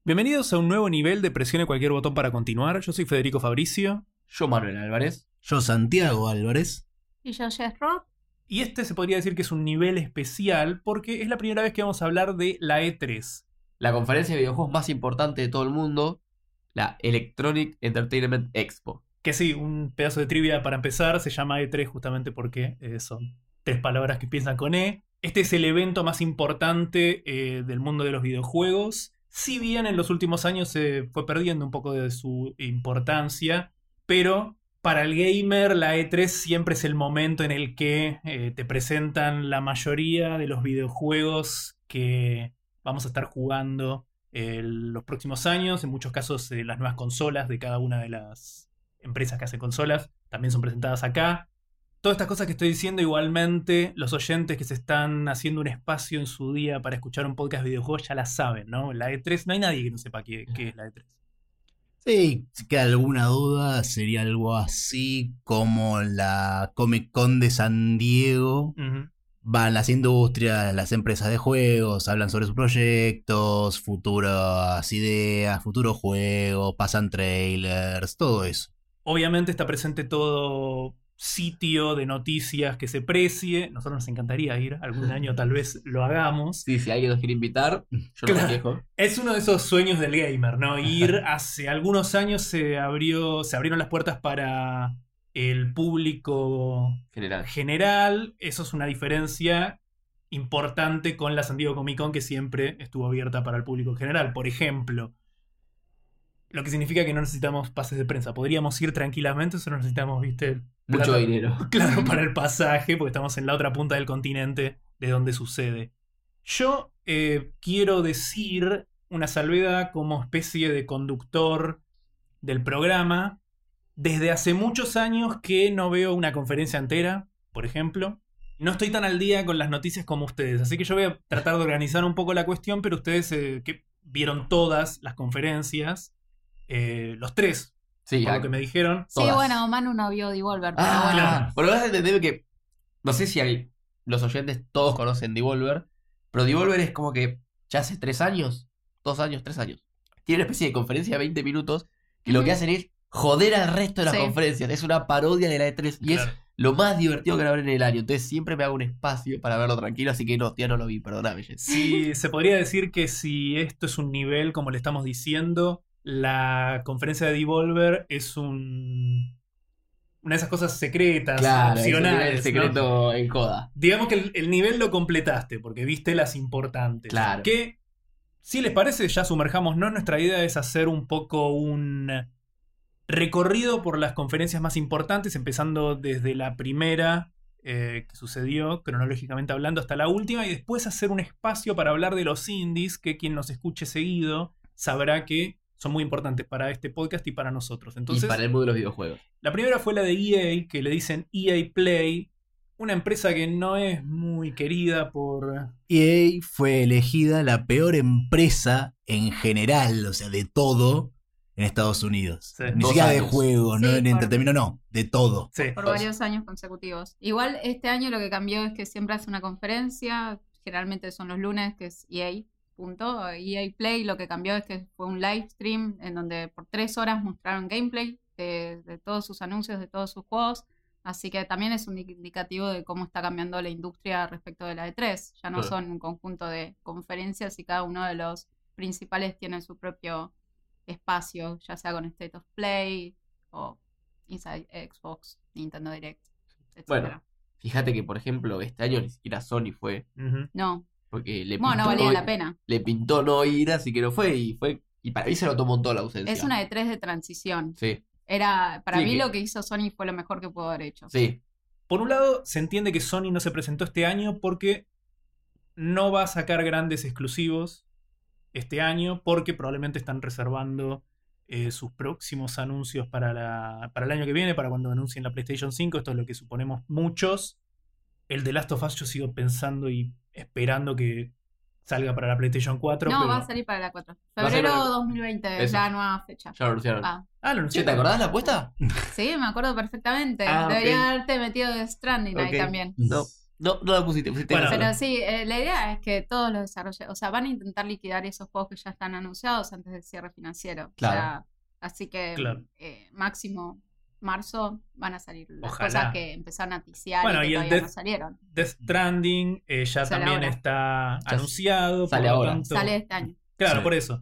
Bienvenidos a un nuevo nivel de Presione cualquier botón para continuar. Yo soy Federico Fabricio. Yo, Manuel Álvarez. Yo, Santiago Álvarez. Y yo, Jess-Rock. Y este se podría decir que es un nivel especial porque es la primera vez que vamos a hablar de la E3. La conferencia de videojuegos más importante de todo el mundo, la Electronic Entertainment Expo. Que sí, un pedazo de trivia para empezar, se llama E3 justamente porque son tres palabras que empiezan con E. Este es el evento más importante del mundo de los videojuegos. Si bien en los últimos años se fue perdiendo un poco de su importancia, pero para el gamer la E3 siempre es el momento en el que te presentan la mayoría de los videojuegos que vamos a estar jugando los próximos años. En muchos casos las nuevas consolas de cada una de las empresas que hacen consolas también son presentadas acá. Todas estas cosas que estoy diciendo, igualmente, los oyentes que se están haciendo un espacio en su día para escuchar un podcast de videojuegos ya la saben, ¿no? La E3, no hay nadie que no sepa qué es la E3. Sí, si queda alguna duda, sería algo así como la Comic Con de San Diego. Uh-huh. Van las industrias, las empresas de juegos, hablan sobre sus proyectos, futuras ideas, futuros juegos, pasan trailers, todo eso. Obviamente está presente todo sitio de noticias que se precie. Nosotros nos encantaría ir, algún año tal vez lo hagamos. Sí, si alguien nos quiere invitar, yo Claro. no me quejo. Es uno de esos sueños del gamer, ¿no? Ir, hace algunos años se abrieron las puertas para el público general. Eso es una diferencia importante con la San Diego Comic Con, que siempre estuvo abierta para el público en general. Por ejemplo, lo que significa que no necesitamos pases de prensa. Podríamos ir tranquilamente, solo necesitamos, ¿viste? Mucho dinero. Claro, para el pasaje, porque estamos en la otra punta del continente de donde sucede. Yo quiero decir una salvedad como especie de conductor del programa. Desde hace muchos años que no veo una conferencia entera, por ejemplo. No estoy tan al día con las noticias como ustedes, así que yo voy a tratar de organizar un poco la cuestión, pero ustedes que vieron todas las conferencias, los tres, Sí, por lo que me dijeron. Sí, Todas. bueno, Manu no vio Devolver, pero Ah, bueno. claro. Bueno, vas a entender que no sé si los oyentes todos conocen Devolver, pero Devolver es como que ya hace 3 años, 2 años, 3 años. Tiene una especie de conferencia de 20 minutos que lo que hacen es joder al resto de las Sí. conferencias. Es una parodia de la E3 y Claro. es lo más divertido que van a ver en el año. Entonces siempre me hago un espacio para verlo tranquilo, así que no, ya no lo vi, perdóname, Jess. Sí, se podría decir que si esto es un nivel, como le estamos diciendo, la conferencia de Devolver es una de esas cosas secretas, Claro, opcionales, el secreto en coda. Digamos que el nivel lo completaste, porque viste las importantes. Claro. Que, si les parece, ya sumerjámonos. Nuestra idea es hacer un poco un recorrido por las conferencias más importantes, empezando desde la primera que sucedió, cronológicamente hablando, hasta la última, y después hacer un espacio para hablar de los indies, que quien nos escuche seguido sabrá que son muy importantes para este podcast y para nosotros. Entonces, Y para el mundo de los videojuegos. la primera fue la de EA, que le dicen EA Play, una empresa que no es muy querida por... EA fue elegida la peor empresa en general, o sea, de todo, en Estados Unidos. Sí. Ni 2 siquiera de años. juegos, no Sí, en por- entretenimiento, no, de todo. Sí. Por varios años consecutivos. Igual este año lo que cambió es que siempre hace una conferencia, generalmente son los lunes, que es EA, punto. EA Play lo que cambió es que fue un live stream en donde por 3 horas mostraron gameplay de todos sus anuncios, de todos sus juegos. Así que también es un indicativo de cómo está cambiando la industria respecto de la E3. Ya no Claro. son un conjunto de conferencias y cada uno de los principales tiene su propio espacio, ya sea con State of Play o Inside Xbox, Nintendo Direct, etc. Bueno. Fíjate que, por ejemplo, este año ni siquiera Sony fue, Ujú. No, porque le bueno, no pintó valía no- la pena. Le pintó no ir, así que no fue, y para mí se lo tomó toda la ausencia. Es una E3 de transición. Sí, Para Sí, mí que- lo que hizo Sony fue lo mejor que pudo haber hecho. sí. Por un lado, se entiende que Sony no se presentó este año porque no va a sacar grandes exclusivos este año, porque probablemente están reservando sus próximos anuncios para el año que viene, para cuando anuncien la PlayStation 5. Esto es lo que suponemos muchos. El de Last of Us yo sigo pensando y esperando que salga para la PlayStation 4. No, pero... va a salir para la 4. Va a ser Febrero para- 2020 es Eso. la nueva fecha. Ya lo anunciaron. Ah, Ah, lo Che, anunciaron. ¿te acordás de la apuesta? sí, me acuerdo perfectamente. Ah, ok. Debería haberte metido de Stranding Ok. ahí también. No. No la pusiste Bueno, Pero sí, la idea es que todos los desarrolladores, o sea, van a intentar liquidar esos juegos que ya están anunciados antes del cierre financiero. Claro. O sea, así que Claro. máximo marzo van a salir las Ojalá. cosas que empezaron a ticiar Bueno, y y que el todavía no Death- salieron. Death Stranding ya Sale también ahora. está Ya anunciado. sale por lo ahora. tanto- Sale este año. Claro, Sí. por eso.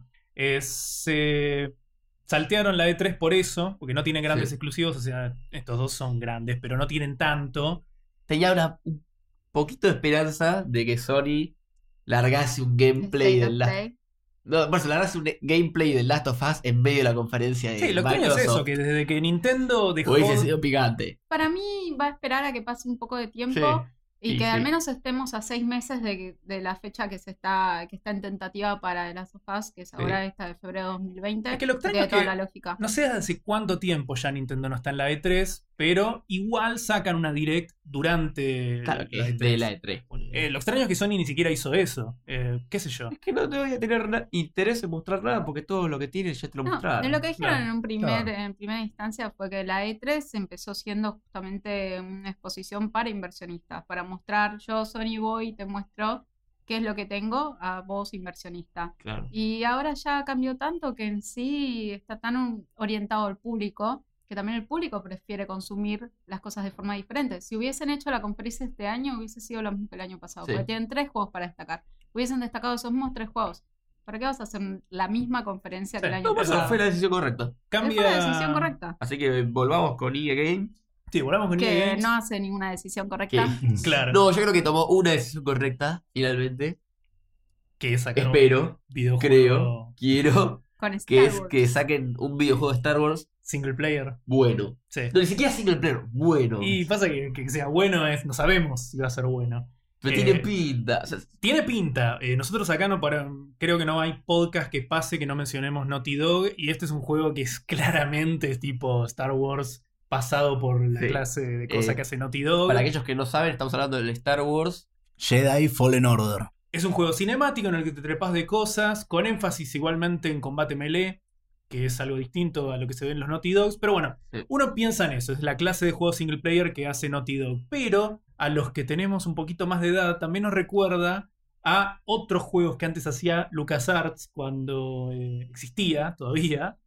Se saltearon la E3 por eso, porque no tienen grandes Sí. exclusivos. O sea, estos dos son grandes, pero no tienen tanto. Tenía un poquito de esperanza de que Sony largase un gameplay State of del Last... Play. No, por eso, largase un gameplay del Last of Us en medio de la conferencia de Sí, lo extraño es Microsoft. eso, que desde que Nintendo dejó... Hubiese sido picante. Para mí va a esperar a que pase un poco de tiempo Sí. y Sí, que sí. al menos estemos a 6 meses de la fecha que está en tentativa para The Last of Us, que es ahora esta de febrero de 2020. Es que lo extraño tiene es toda que la lógica. No sé hace cuánto tiempo ya Nintendo no está en la E3, pero igual sacan una Direct durante Claro que la es E3. de la E3. Lo extraño es que Sony ni siquiera hizo eso. ¿Qué sé yo? Es que no te voy a tener interés en mostrar nada porque todo lo que tienes ya te lo No, mostraron. lo que dijeron Claro. en Claro. en primera instancia fue que la E3 empezó siendo justamente una exposición para inversionistas, para mostrar, yo Sony voy y te muestro qué es lo que tengo a vos inversionista. Claro. Y ahora ya cambió tanto que en sí está tan orientado al público que también el público prefiere consumir las cosas de forma diferente. Si hubiesen hecho la conferencia este año, hubiese sido lo mismo que el año pasado, Sí. porque tienen 3 juegos para destacar. Hubiesen destacado esos mismos 3 juegos. ¿Para qué vas a hacer la misma conferencia que Sí. el año No, por eso pasado? fue la decisión correcta. Cambia... Fue la decisión correcta. Así que volvamos con EA Games. Sí, volvamos con EA Que Games. no hace ninguna decisión Que... correcta. Claro. No, yo creo que tomó una decisión correcta, finalmente. Que es sacar Espero, un videojuego creo, quiero, Con Star que es Wars. que saquen un videojuego de Star Wars single player. bueno. Sí. No, ni siquiera single player, bueno. Y pasa que sea bueno, no sabemos si va a ser bueno. Pero eh, tiene pinta. O sea, Tiene pinta. Nosotros acá creo que no hay podcast que pase que no mencionemos Naughty Dog. Y este es un juego que es claramente tipo Star Wars pasado por la Sí. clase de cosas que hace Naughty Dog. para aquellos que no saben, estamos hablando del Star Wars. Jedi Fallen Order. Es un juego cinemático en el que te trepas de cosas, con énfasis igualmente en combate melee, que es algo distinto a lo que se ve en los Naughty Dogs. Pero bueno, Sí. uno piensa en eso, es la clase de juego single player que hace Naughty Dog. Pero a los que tenemos un poquito más de edad, también nos recuerda a otros juegos que antes hacía LucasArts cuando existía todavía,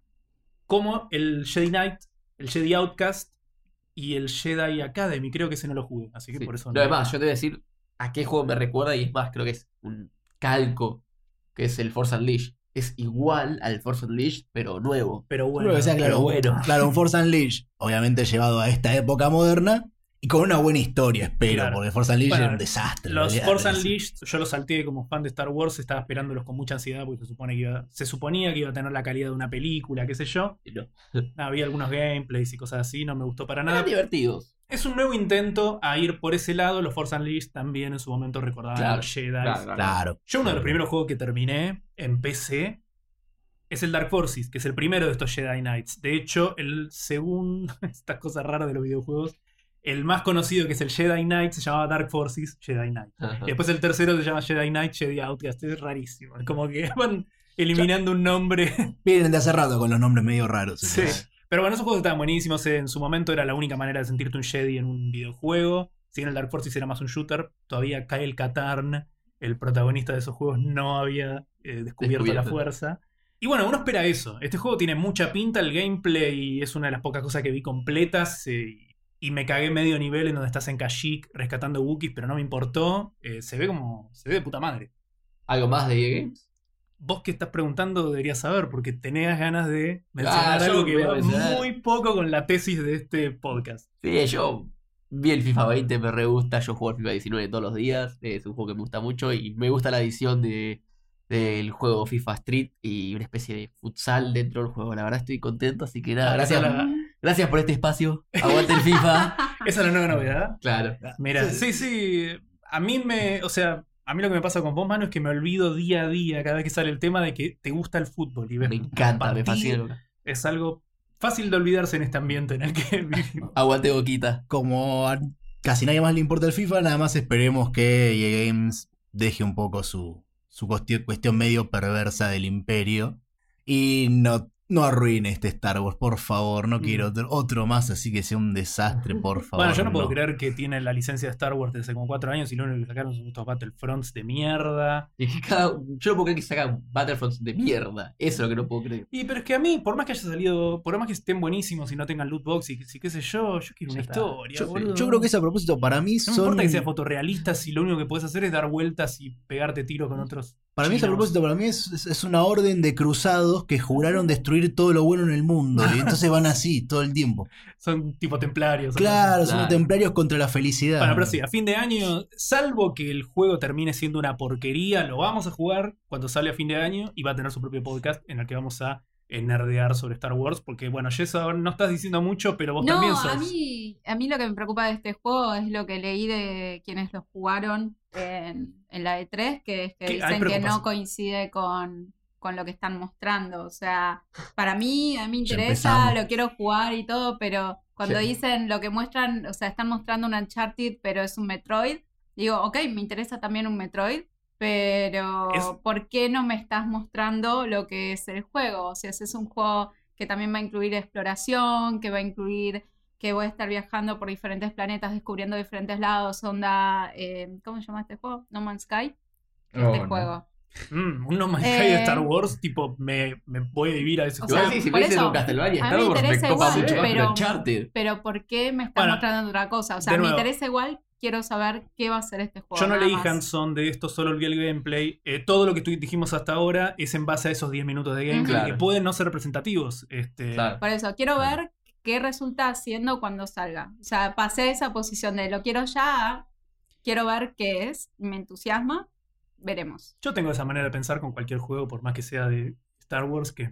como el Jedi Knight, el Jedi Outcast y el Jedi Academy. Creo que ese no lo jugué, así que Sí. por eso No, además, yo te voy a decir a qué juego me recuerda y es más, creo que es un calco, que es el Force Unleashed. Es igual al Force Unleashed, pero nuevo. Pero bueno, Creo que sea, claro, pero bueno. claro, un Force Unleashed, obviamente llevado a esta época moderna y con una buena historia, espero, Claro. porque Force Unleashed Bueno, era un desastre. los olvidate, Force sí. Unleashed, yo los salteé como fan de Star Wars, estaba esperándolos con mucha ansiedad porque se suponía que iba a tener la calidad de una película, qué sé yo. Y no. Había algunos gameplays y cosas así, no me gustó para nada. Eran divertidos. Es un nuevo intento a ir por ese lado. Los Force Unleashed también en su momento recordaban a Claro, los Jedi. Claro. Yo uno de los primeros juegos que terminé en PC es el Dark Forces, que es el primero de estos Jedi Knights. De hecho, el segundo, estas cosas raras de los videojuegos, el más conocido que es el Jedi Knight se llamaba Dark Forces Jedi Knight. Ajá. Y después el tercero se llama Jedi Knight Jedi Outcast. Es rarísimo. Es como que van eliminando un nombre. Vienen de hace rato con los nombres medio raros. Sí. Pero bueno, esos juegos estaban buenísimos. En su momento era la única manera de sentirte un Jedi en un videojuego. Si bien el Dark Forces era más un shooter, todavía Kyle Katarn, el protagonista de esos juegos, no había descubierto la fuerza. Y bueno, uno espera eso. Este juego tiene mucha pinta, el gameplay es una de las pocas cosas que vi completas. Y me cagué medio nivel en donde estás en Kashyyyk rescatando Wookiees, pero no me importó. Se ve de puta madre. ¿Algo más de EA Games? Vos que estás preguntando deberías saber, porque tenías ganas de mencionar yo algo que voy a va mencionar. muy poco con la tesis de este podcast. Sí, yo vi el FIFA 20, me re gusta. Yo juego al FIFA 19 todos los días. Es un juego que me gusta mucho y me gusta la edición del juego FIFA Street y una especie de futsal dentro del juego. La verdad estoy contento, así que nada, Ah, gracias, gracias por este espacio. Aguante el FIFA. Esa es la nueva novedad. Claro. Mira, sí, a mí lo que me pasa con vos, Manu, es que me olvido día a día, cada vez que sale el tema, de que te gusta el fútbol. Y ves Me encanta, me partido. fascina. Es algo fácil de olvidarse en este ambiente en el que vivimos. Aguante Boquita. Como a casi nadie más le importa el FIFA, nada más esperemos que EA Games deje un poco su cuestión medio perversa del imperio y no No arruine este Star Wars, por favor. No quiero otro más, así que sea un desastre, por favor. Bueno, yo no puedo creer que tiene la licencia de Star Wars desde hace como 4 años y lo único que sacaron son estos Battlefronts de mierda. Y que yo no puedo creer que sacan Battlefronts de mierda. Eso es lo que no puedo creer. Y pero es que a mí, por más que haya salido, por más que estén buenísimos y no tengan loot box y qué sé yo quiero una Ya está. historia, boludo. Yo creo que es a propósito, para mí No me son... importa que sea fotorrealista si lo único que puedes hacer es dar vueltas y pegarte tiro con otros. Para mí es a chinos. propósito, para mí es una orden de cruzados que juraron destruir todo lo bueno en el mundo. Y entonces van así todo el tiempo. Son tipo templarios. Claro, son Claro. templarios contra la felicidad. Bueno, pero sí, a fin de año, salvo que el juego termine siendo una porquería, lo vamos a jugar cuando sale a fin de año y va a tener su propio podcast en el que vamos a nerdear sobre Star Wars. Porque, bueno, Jess, ahora no estás diciendo mucho, pero vos también sos. a mí lo que me preocupa de este juego es lo que leí de quienes lo jugaron en la E3, que es que ¿Qué? Hay dicen que preocupación. no coincide con lo que están mostrando. O sea, para mí, a mí me interesa, empezamos. lo quiero jugar y todo, pero cuando Sí. dicen lo que muestran, o sea, están mostrando un Uncharted, pero es un Metroid, digo, ok, me interesa también un Metroid, pero ¿por qué no me estás mostrando lo que es el juego? O sea, si es un juego que también va a incluir exploración, que va a incluir que voy a estar viajando por diferentes planetas, descubriendo diferentes lados, onda, ¿cómo se llama este juego? No Man's Sky. Este juego. Un No Man's Sky de Star Wars, tipo, me voy a vivir a ese O juego. sea, Sí, si por me dicen eso, un Castlevania a Star mí me Wars me interesa copa igual, mucho más que pero- Uncharted. Pero ¿por qué me estás Bueno, mostrando otra cosa? O sea, de me nuevo. interesa igual, quiero saber qué va a ser este juego. Yo no nada leí más. hands-on de esto, solo vi el gameplay. Todo lo que dijimos hasta ahora es en base a esos 10 minutos de gameplay Claro. que pueden no ser representativos. Claro. Por eso, quiero ver qué resulta haciendo cuando salga. O sea, pasé de esa posición de lo quiero ya a quiero ver qué es, me entusiasma, veremos. Yo tengo esa manera de pensar con cualquier juego, por más que sea de Star Wars, que es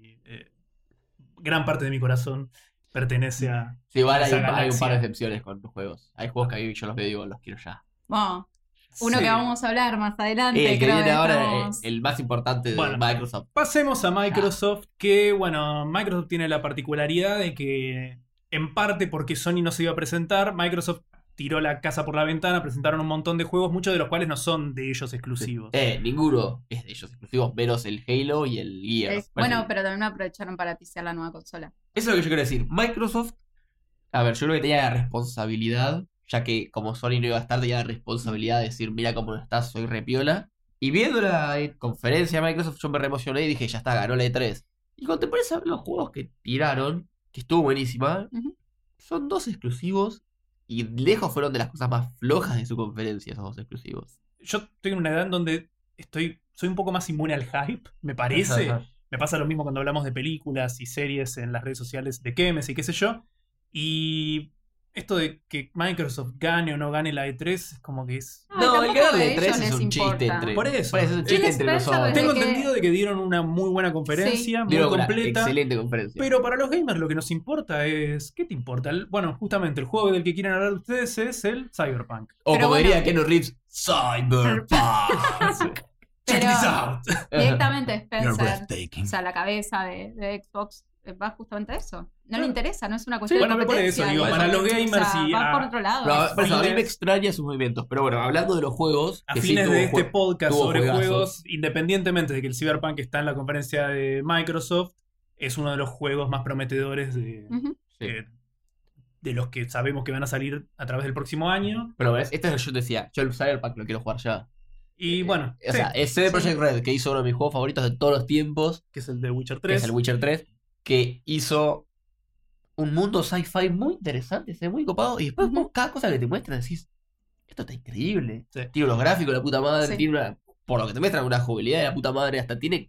gran parte de mi corazón pertenece a... Sí, igual esa hay un par galaxia. de excepciones con los juegos. Hay juegos que a mí yo los veo y digo, los quiero ya. Bueno, uno Sí. que vamos a hablar más adelante. El que creo viene ahora estamos- es el más importante de Bueno. Microsoft. Pasemos a Microsoft, que bueno, Microsoft tiene la particularidad de que, en parte porque Sony no se iba a presentar, Microsoft tiró la casa por la ventana, presentaron un montón de juegos, muchos de los cuales no son de ellos exclusivos. Ninguno es de ellos exclusivos, menos el Halo y el Gears. Bueno, pero también aprovecharon para tisear la nueva consola. Eso es lo que yo quiero decir. Microsoft, a ver, yo creo que tenía la responsabilidad, ya que como Sony no iba a estar, tenía la responsabilidad de decir, mira cómo no estás, soy repiola. Y viendo la conferencia de Microsoft, yo me reemocioné y dije, ya está, ganó la E3. Y cuando te pones a ver los juegos que tiraron, que estuvo buenísima, Ujú. son 2 exclusivos y lejos fueron de las cosas más flojas de su conferencia, esos 2 exclusivos. Yo estoy en una edad en donde soy un poco más inmune al hype, me parece. Me pasa lo mismo cuando hablamos de películas y series en las redes sociales de Kemes y qué sé yo. Y esto de que Microsoft gane o no gane la E3 es como que es... No, el tampoco ganador a de ellos E3 es les un chiste importa. entre... Por eso. es un chiste Les entre parece nosotros. Tengo que- entendido de que dieron una muy buena conferencia, muy Dieron una completa. excelente conferencia. Pero para los gamers lo que nos importa es... ¿Qué te importa? Bueno, justamente el juego del que quieren hablar ustedes es el Cyberpunk. O Pero como bueno. diría Keanu Reeves, Cyberpunk. Check Pero- this out. Directamente You're Spencer, breathtaking. o sea, la cabeza de Xbox va justamente a eso. No Claro. le interesa, no es una cuestión bueno, de por eso, competencia. digo, para los O sea, gamers y va a- por otro lado. No, es- por eso, a mí me fines- extraña sus movimientos. Pero bueno, hablando de los juegos. A que sí fines tuvo de este podcast tuvo sobre juegazos. juegos, independientemente de que el Cyberpunk está en la conferencia de Microsoft, es uno de los juegos más prometedores Ujú. Sí. de los que sabemos que van a salir a través del próximo año. Pero ves, esto es lo que yo te decía. Yo el Cyberpunk lo quiero jugar ya. Y bueno, O sea, sí, es CD Projekt Red, que hizo uno de mis juegos favoritos de todos los tiempos, que es el de Witcher que 3. es el Witcher 3, que hizo un mundo sci-fi muy interesante, se ve muy copado. Y después Ujú. vos, cada cosa que te muestran decís, esto está increíble. Sí. Tiene unos gráficos de la puta madre, Sí. tiene una, por lo que te muestran, una jugabilidad de la puta madre, hasta tiene...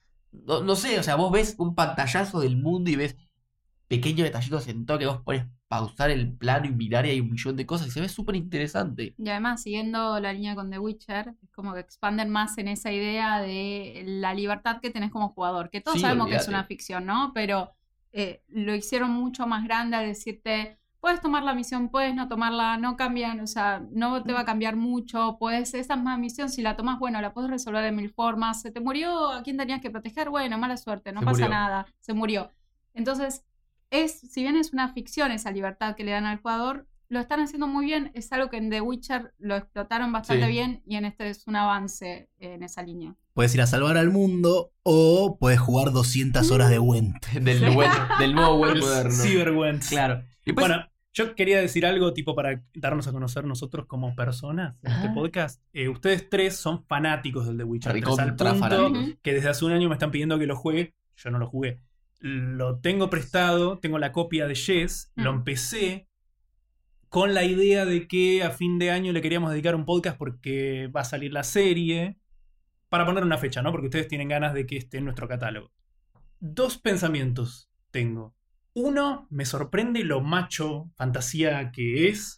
No sé, o sea, vos ves un pantallazo del mundo y ves pequeños detallitos en todo que vos pones pausar el plano y mirar y hay un millón de cosas y se ve súper interesante. Y además, siguiendo la línea con The Witcher, es como que expanden más en esa idea de la libertad que tenés como jugador, que todos Sí, sabemos que es olvídate. una ficción, ¿no? Pero lo hicieron mucho más grande al decirte, puedes tomar la misión, puedes no tomarla, no cambian, o sea, no te va a cambiar mucho, puedes, esa misma misión, si la tomas, bueno, la puedes resolver de 1000 formas, se te murió, ¿a quién tenías que proteger? Bueno, mala suerte, no Se pasa murió. nada, se murió. Entonces, si bien es una ficción esa libertad que le dan al jugador, lo están haciendo muy bien. Es algo que en The Witcher lo explotaron bastante Sí. bien y en este es un avance en esa línea. Puedes ir a salvar al mundo o puedes jugar 200 horas de Gwent. Del nuevo web El moderno. Cyberwent. Claro. Y pues, Bueno, yo quería decir algo tipo para darnos a conocer nosotros como personas en este podcast. Ustedes tres son fanáticos del The Witcher 3 al recontra punto fanáticos. que desde hace un año me están pidiendo que lo juegue. Yo no lo jugué. Lo tengo prestado, tengo la copia de Jess, lo empecé con la idea de que a fin de año le queríamos dedicar un podcast porque va a salir la serie. Para poner una fecha, ¿no? Porque ustedes tienen ganas de que esté en nuestro catálogo. 2 pensamientos tengo. Uno, me sorprende lo macho fantasía que es.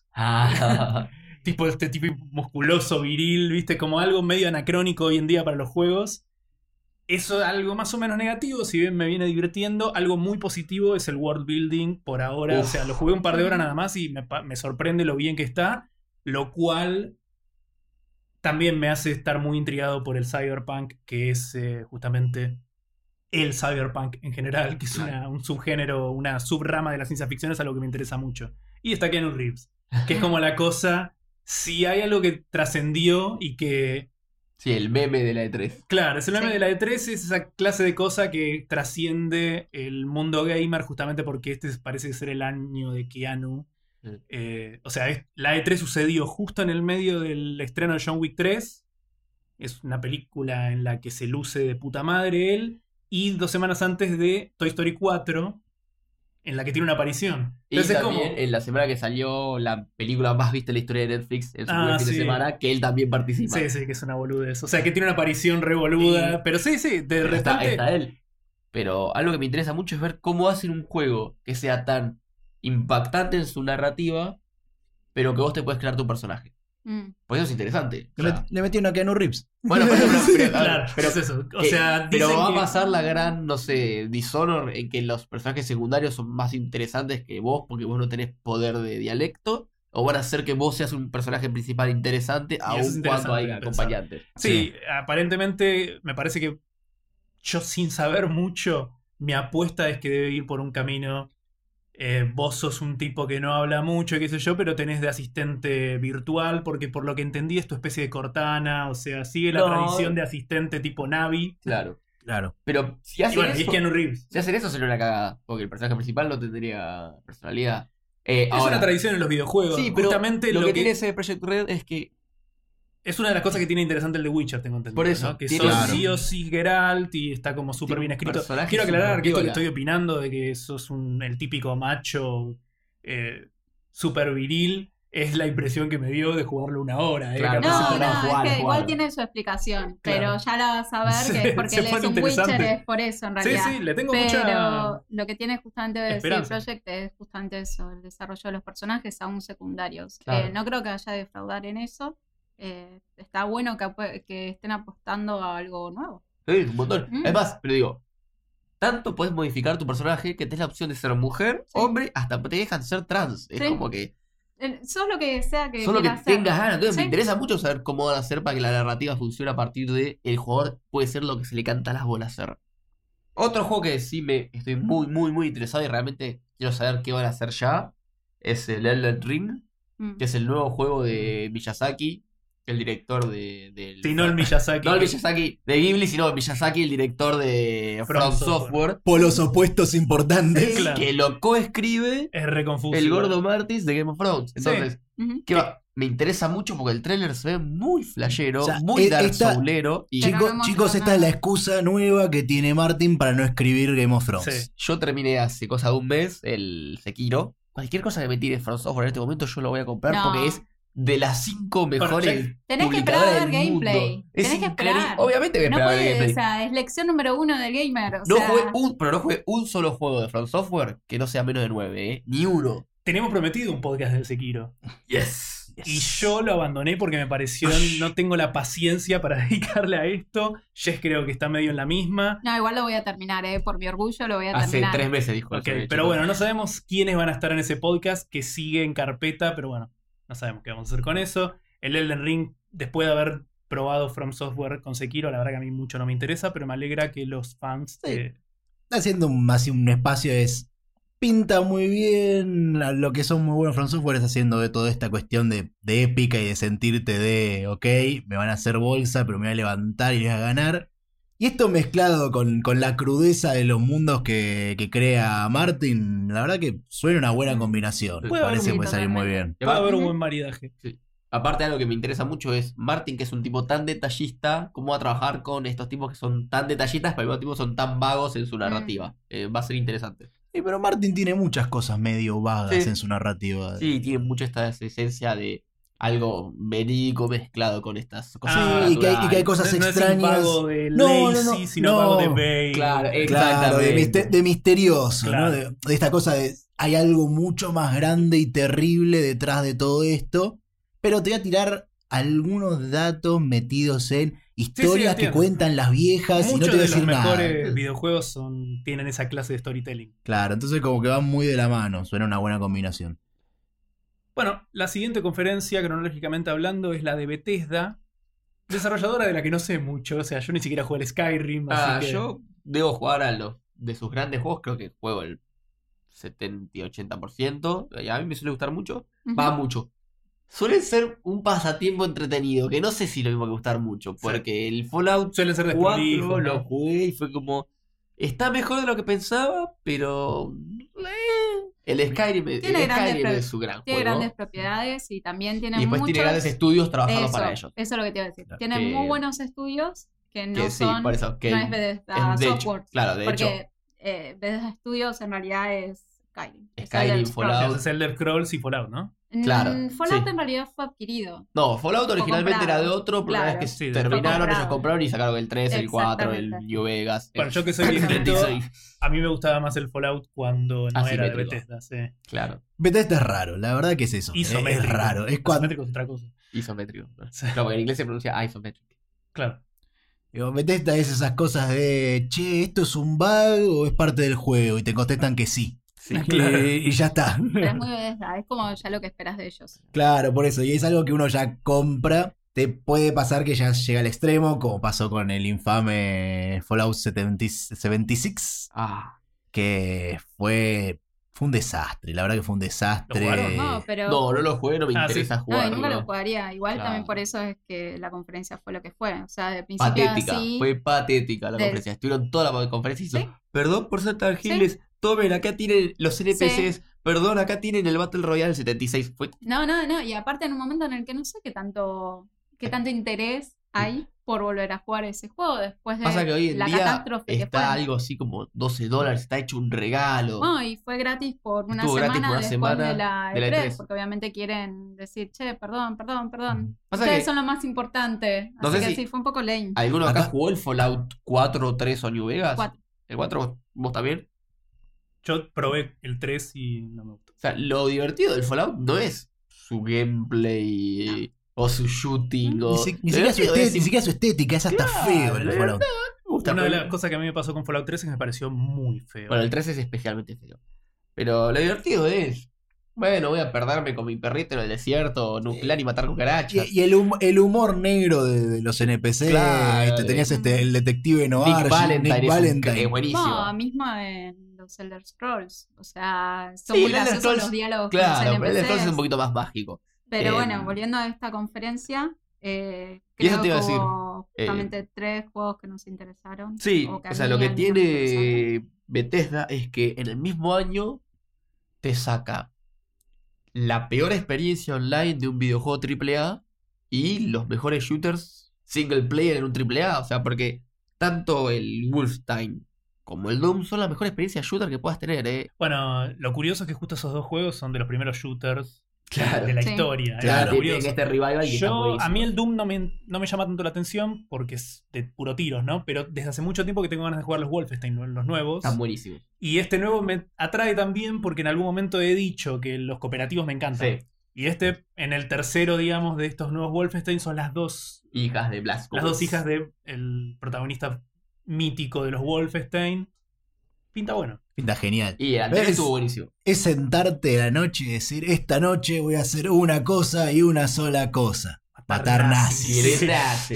Tipo este tipo musculoso, viril, ¿viste? Como algo medio anacrónico hoy en día para los juegos. Eso es algo más o menos negativo, si bien me viene divirtiendo. Algo muy positivo es el world building por ahora. Uf. O sea, lo jugué un par de horas nada más y me sorprende lo bien que está. Lo cual también me hace estar muy intrigado por el cyberpunk, que es justamente el cyberpunk en general, que es un subgénero, una subrama de la ciencia ficción, es algo que me interesa mucho. Y está Keanu Reeves, que es como la cosa, si hay algo que trascendió y que... Sí, el meme de la E3. Claro, es el meme Sí. de la E3, es esa clase de cosa que trasciende el mundo gamer justamente porque este parece ser el año de Keanu. O sea, la E3 sucedió justo en el medio del estreno de John Wick 3. Es una película en la que se luce de puta madre él. Y 2 semanas antes de Toy Story 4, en la que tiene una aparición. Y Entonces es también como... en la semana que salió la película más vista en la historia de Netflix, en su Ah, primer fin sí. de semana, que él también participa. Sí, sí, que es una boludez. O sea, que tiene una aparición re boluda. Pero sí, de Pero repente... está él. Pero algo que me interesa mucho es ver cómo hacen un juego que sea tan impactante en su narrativa, pero que vos te puedes crear tu personaje. Pues eso es interesante. O sea, Le metieron a Keanu Reeves. bueno, pero, Claro, pero es eso. O sea, pero dicen va a que- pasar la gran, no sé, Dishonor en que los personajes secundarios son más interesantes que vos porque vos no tenés poder de dialecto. O van a hacer que vos seas un personaje principal interesante, eso es aun cuando interesante hay de pensar. acompañantes. Sí, aparentemente me parece que yo sin saber mucho, mi apuesta es que debe ir por un camino. Vos sos un tipo que no habla mucho, qué sé yo, pero tenés de asistente virtual, porque por lo que entendí es tu especie de Cortana, o sea, sigue la No. tradición de asistente tipo Navi. Claro. Claro. Pero si Y hacen bueno, y es eso, Keanu Reeves. si hacen eso sería una cagada, porque el personaje principal no tendría personalidad. Es Ahora, una tradición en los videojuegos. sí, pero Justamente lo que tiene ese Project Red es que es una de las cosas que tiene interesante el The Witcher, tengo entendido. Por eso, ¿no? Que tiene- sos Claro. sí o sí Geralt y está como súper Tiene bien un escrito. personaje Quiero aclarar que esto que superpiola. estoy opinando de que sos el típico macho súper viril es la impresión que me dio de jugarlo 1 hora. Claro. Capaz No, se no, pone- jugar, es que jugar. igual tiene su explicación, Claro. pero ya la vas a ver que es porque Se él es pone un interesante. Witcher, es por eso en Sí, realidad. sí, le tengo Pero mucha... lo que tiene justamente CD esperanza. Projekt es justamente eso, el desarrollo de los personajes aún secundarios. Claro. No creo que haya de defraudar en eso. Está bueno que estén apostando a algo nuevo. sí, un montón. Mm. Además, pero digo, tanto puedes modificar tu personaje que tenés la opción de ser mujer, Sí. hombre, hasta te dejan ser trans. Es Sí. como que Sos lo que sea que solo que quieras hacer. tengas ganas. Entonces me Sí. interesa mucho saber cómo van a hacer para que la narrativa funcione a partir de el jugador puede ser lo que se le canta a las bolas hacer. Otro juego que sí me estoy muy, muy, muy interesado y realmente quiero saber qué van a hacer ya es el Elden Ring, Mm. que es el nuevo juego de Miyazaki, el director del... Si no el Miyazaki. No el Miyazaki de Ghibli, sino el Miyazaki, el director de From From Software. Software, Polos opuestos importantes. Claro. que lo coescribe Es re confuso. el gordo Martis de Game of Thrones. Entonces, Ujú. ¿qué va? Me interesa mucho porque el tráiler se ve muy flashero, O sea, muy Dark esta- Soulero. Y Pero Chicos, no chicos, mostró esta es la nada. excusa nueva que tiene Martin para no escribir Game of Thrones. Sí. yo terminé hace cosa de un mes el Sekiro. Cualquier cosa que me tire From Software en este momento yo lo voy a comprar No. porque es de las 5 mejores Tenés que esperar publicadoras a ver del gameplay. mundo. Es Tenés que increíble. esperar. Obviamente voy a No esperar a ver puede, gameplay. o sea, es lección número 1 del gamer. O No sea, pero no jugué un solo juego de From Software que no sea menos de 9, ¿eh? Ni uno. Tenemos prometido un podcast del Sekiro. Yes. Y yo lo abandoné porque me pareció, no tengo la paciencia para dedicarle a esto. Jess creo que está medio en la misma. No, igual lo voy a terminar, por mi orgullo lo voy a Hace terminar. 3 meses dijo Ok, eso, de pero hecho. bueno, no sabemos quiénes van a estar en ese podcast que sigue en carpeta, pero bueno, no sabemos qué vamos a hacer con eso. El Elden Ring, después de haber probado From Software con Sekiro, la verdad que a mí mucho no me interesa, pero me alegra que los fans... Sí. Está haciendo así un espacio es pinta muy bien. Lo que son muy buenos From Software es haciendo de toda esta cuestión de épica y de sentirte de, ok, me van a hacer bolsa, pero me voy a levantar y voy a ganar. Y esto mezclado con la crudeza de los mundos que crea Martin, la verdad que suena una buena combinación. Puede Parece haber que puede salir muy totalmente. bien. Y Va a haber un Ujú. buen maridaje. Sí. Aparte, algo que me interesa mucho es Martin, que es un tipo tan detallista, cómo va a trabajar con estos tipos que son tan detallistas, pero al mismo tiempo son tan vagos en su narrativa. Va a ser interesante. Sí, pero Martin tiene muchas cosas medio vagas Sí. en su narrativa. Sí, tiene mucho esta esencia de algo verídico mezclado con estas cosas. Ah, Sí, y que hay cosas No es extrañas. un vago de No, Lazy, no, sino no. vago de Bale. Claro, Claro, exactamente. de misterioso, Claro. ¿no? De esta cosa de hay algo mucho más grande y terrible detrás de todo esto, pero te voy a tirar algunos datos metidos en historias que entiendo. cuentan las viejas y no Muchos te voy a de los decir nada. mejores videojuegos tienen esa clase de storytelling. Claro, entonces como que van muy de la mano, suena una buena combinación. Bueno, la siguiente conferencia, cronológicamente hablando, es la de Bethesda, desarrolladora de la que no sé mucho. O sea, yo ni siquiera jugué al Skyrim, así que... Yo debo jugar a los de sus grandes juegos, creo que juego el 70-80%. Y a mí me suele gustar mucho. Ujú. Va mucho. Suelen ser un pasatiempo entretenido, que no sé si lo mismo que gustar mucho, porque el Fallout Suelen ser 4 desprolijo, lo ¿no? jugué y fue como... Está mejor de lo que pensaba, pero... El Skyrim, Tiene grandes Skyrim pro- es su gran Tiene juego. grandes propiedades y también tiene Y después muchos... tiene grandes estudios trabajando eso, para ellos. Eso es lo que te iba a decir. Claro, Tiene que- muy buenos estudios que no Que sí, son... por eso. Que no es Bethesda de hecho, Software. claro, de hecho, Porque Bethesda Studios en realidad es Skyrim. Es Skyrim, Elder O Scrolls. sea, es Elder Scrolls y Fallout, ¿no? Claro, Fallout sí. en realidad fue adquirido. no, Fallout originalmente comprado. era de otro, pero una Claro. vez que Sí, terminaron, fue ellos comprado. compraron y sacaron el 3, el 4, el Exactamente. New Vegas. Bueno, el yo que soy viejito, 36. a mí me gustaba más el Fallout cuando no era de Asimétrico. Bethesda. Sí. Claro, Bethesda es raro, la verdad que es eso. Isométrico. Es raro. Es cuando, Isométrico es otra cosa. isométrico. Sí. Claro, porque en inglés se pronuncia isometric. Claro. digo, Bethesda es esas cosas de, che, ¿esto es un bug o es parte del juego? Y te contestan que sí. Sí. Claro. Y ya está. Pero es muy Bethesda. Es como ya lo que esperas de ellos. Claro, por eso. Y es algo que uno ya compra. Te puede pasar que ya llega al extremo, como pasó con el infame Fallout 76, Ah, que fue un desastre. La verdad que fue un desastre. ¿Lo jugaron? No, pero... no, no lo jugué, no me Ah, interesa sí. No, y jugarlo. nunca lo jugaría. Igual Claro. también por eso es que la conferencia fue lo que fue. O sea, de principio Patética, así... fue patética la de- conferencia. Estuvieron toda la conferencia y hizo, Sí. perdón por ser tan giles, tomen, acá tienen los NPCs, perdón, acá tienen el Battle Royale 76. Fue No. Y aparte en un momento en el que no sé qué tanto interés hay por volver a jugar ese juego después de Pasa que hoy en la día catástrofe que está fue. algo así como $12, está hecho un regalo. No, y fue gratis por una Estuvo semana gratis por una después semana de la de la E3, E3. porque obviamente quieren decir, che, perdón. Pasa Ustedes que son lo más importante. No Así sé que si- sí, fue un poco lame. ¿alguno acá Acá- jugó el Fallout 4, 3 o New Vegas? 4. ¿El 4 vos también? Yo probé el 3 y no me gustó. O sea, lo divertido del Fallout no es su gameplay o su shooting. O... Ni Lo siquiera su divertido es ni siquiera su estética, es hasta Claro, feo el lo Fallout. me gusta, Una de pero- las cosas que a mí me pasó con Fallout 3 es que me pareció muy feo. Bueno, el 3 es especialmente feo. Pero lo divertido es. Bueno, voy a perderme con mi perrito en el desierto, nuclear y matar cucarachas. Y el humor negro de los NPC, Claro, tenías el detective Noir, Nick Valentine, Nick es Valentine. buenísimo. No, mismo en los Elder Scrolls. O sea, son Sí, muy el Elder graciosos Scrolls, los diálogos Claro, con pero los el de Scrolls es NPCs. un poquito más mágico. Pero Eh, bueno, volviendo a esta conferencia, Y eso creo te iba a que decir, hubo justamente 3 juegos que nos interesaron. Sí, o que o a sea, mí lo que al menos me interesaron. tiene Bethesda es que en el mismo año te saca la peor experiencia online de un videojuego AAA y los mejores shooters single player en un AAA. O sea, porque tanto el Wolfenstein como el Doom son la mejor experiencia shooter que puedas tener, ¿eh? Bueno, lo curioso es que justo esos dos juegos son de los primeros shooters Claro. de la Sí. historia. Claro. Es Tienen curioso. este revival que está Yo, buenísimo. a mí el Doom no me llama tanto la atención porque es de puro tiros, ¿no? Pero desde hace mucho tiempo que tengo ganas de jugar los Wolfenstein, los nuevos. Están buenísimos. Y este nuevo me atrae también porque en algún momento he dicho que los cooperativos me encantan. Sí. Y en el tercero, digamos, de estos nuevos Wolfenstein son las dos Hijas de Blazkowicz. las dos hijas del protagonista mítico de los Wolfenstein. Pinta bueno. Pinta genial. Y el anterior Es- estuvo buenísimo. Es sentarte a la noche y decir, esta noche voy a hacer una cosa y una sola cosa. Matar nazis. Y nazis. el Nace.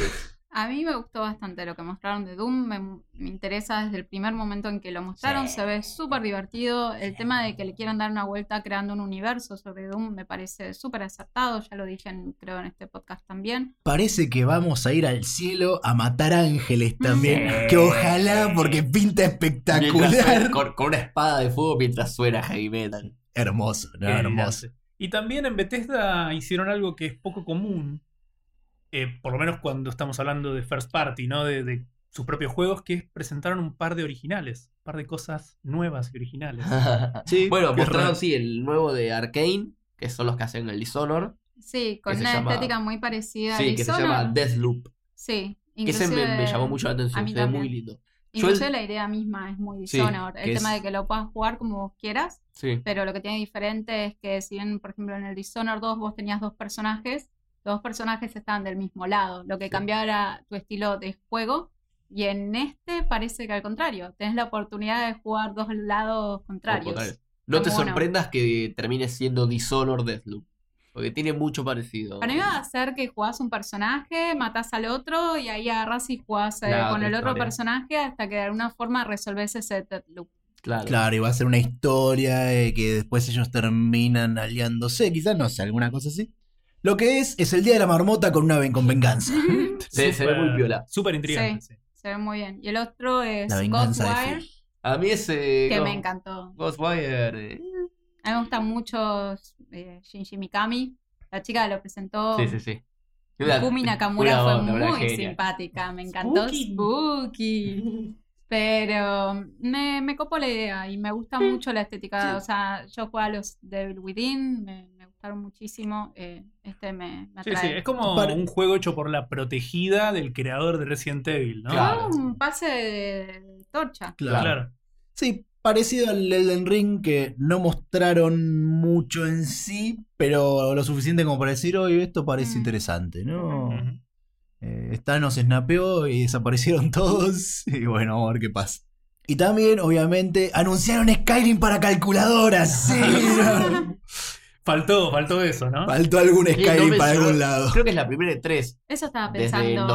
A mí me gustó bastante lo que mostraron de Doom, me interesa desde el primer momento en que lo mostraron, Sí. se ve súper divertido, el tema de que le quieran dar una vuelta creando un universo sobre Doom me parece súper acertado, ya lo dije creo en este podcast también. Parece que vamos a ir al cielo a matar ángeles también. Sí. Que ojalá, porque pinta Mientras espectacular. suena- con una espada de fuego mientras suena heavy metal. Hermoso, ¿no? Qué Hermoso. delirante. Y también en Bethesda hicieron algo que es poco común, por lo menos cuando estamos hablando de first party, ¿no? De sus propios juegos, que es presentaron un par de originales, un par de cosas nuevas y originales. Sí, Bueno, qué mostraron raro. sí el nuevo de Arcane, que son los que hacen el Dishonored. Sí, con Que se una llama- estética muy parecida a Sí, que se Dishonored. llama Deathloop. Sí, Que ese me llamó mucho la a atención, mí se ve también. muy lindo. Inclusive la idea misma es muy Sí, Dishonored. que El tema es- de que lo puedas jugar como vos quieras, Sí. pero lo que tiene diferente es que si bien, por ejemplo, en el Dishonored 2 vos tenías dos personajes, los dos personajes estaban del mismo lado. Lo que Sí. cambiaba era tu estilo de juego. Y en este parece que al contrario, tenés la oportunidad de jugar dos lados contrarios. Contrario. No Está te muy bueno. sorprendas que termine siendo Dishonored Deathloop. Porque tiene mucho parecido. Para mí va a ser que jugás un personaje, matás al otro y ahí agarrás y jugás La con otra el otro historia. personaje hasta que de alguna forma resolvés ese Deathloop. Claro. Claro, y va a ser una historia que después ellos terminan aliándose, quizás, no sé, alguna cosa así. Lo que es el día de la marmota con con venganza. Se ve muy piola. Súper intrigante, sí. Se ve muy bien. Y el otro es La venganza de Ghostwire, Phil. A mí ese. que me encantó. Ghostwire. A mí me gusta mucho Shinji Mikami. La chica que lo presentó, Sí, sí, sí. Kumi Nakamura, una fue onda, una muy genia. simpática. Me encantó. Spooky. Pero me copó la idea y me gusta mucho la estética. Sí. O sea, yo jugué a los Devil Within, me gustaron muchísimo. Este me Sí, atrae. sí, es como Para- un juego hecho por la protegida del creador de Resident Evil, ¿no? Claro. Un pase de torcha. Claro. Sí, parecido al Elden Ring, que no mostraron mucho en sí, pero lo suficiente como para decir, oye, esto parece interesante, ¿no? Ujú. Thanos snapeó y desaparecieron todos. Y bueno, vamos a ver qué pasa. Y también, obviamente, anunciaron Skyrim para calculadoras. Sí, ¿no? Faltó eso, ¿no? Faltó algún Sí, no Skyrim me para sonó- algún lado. Creo que es la primera de 3. Eso estaba Desde el pensando.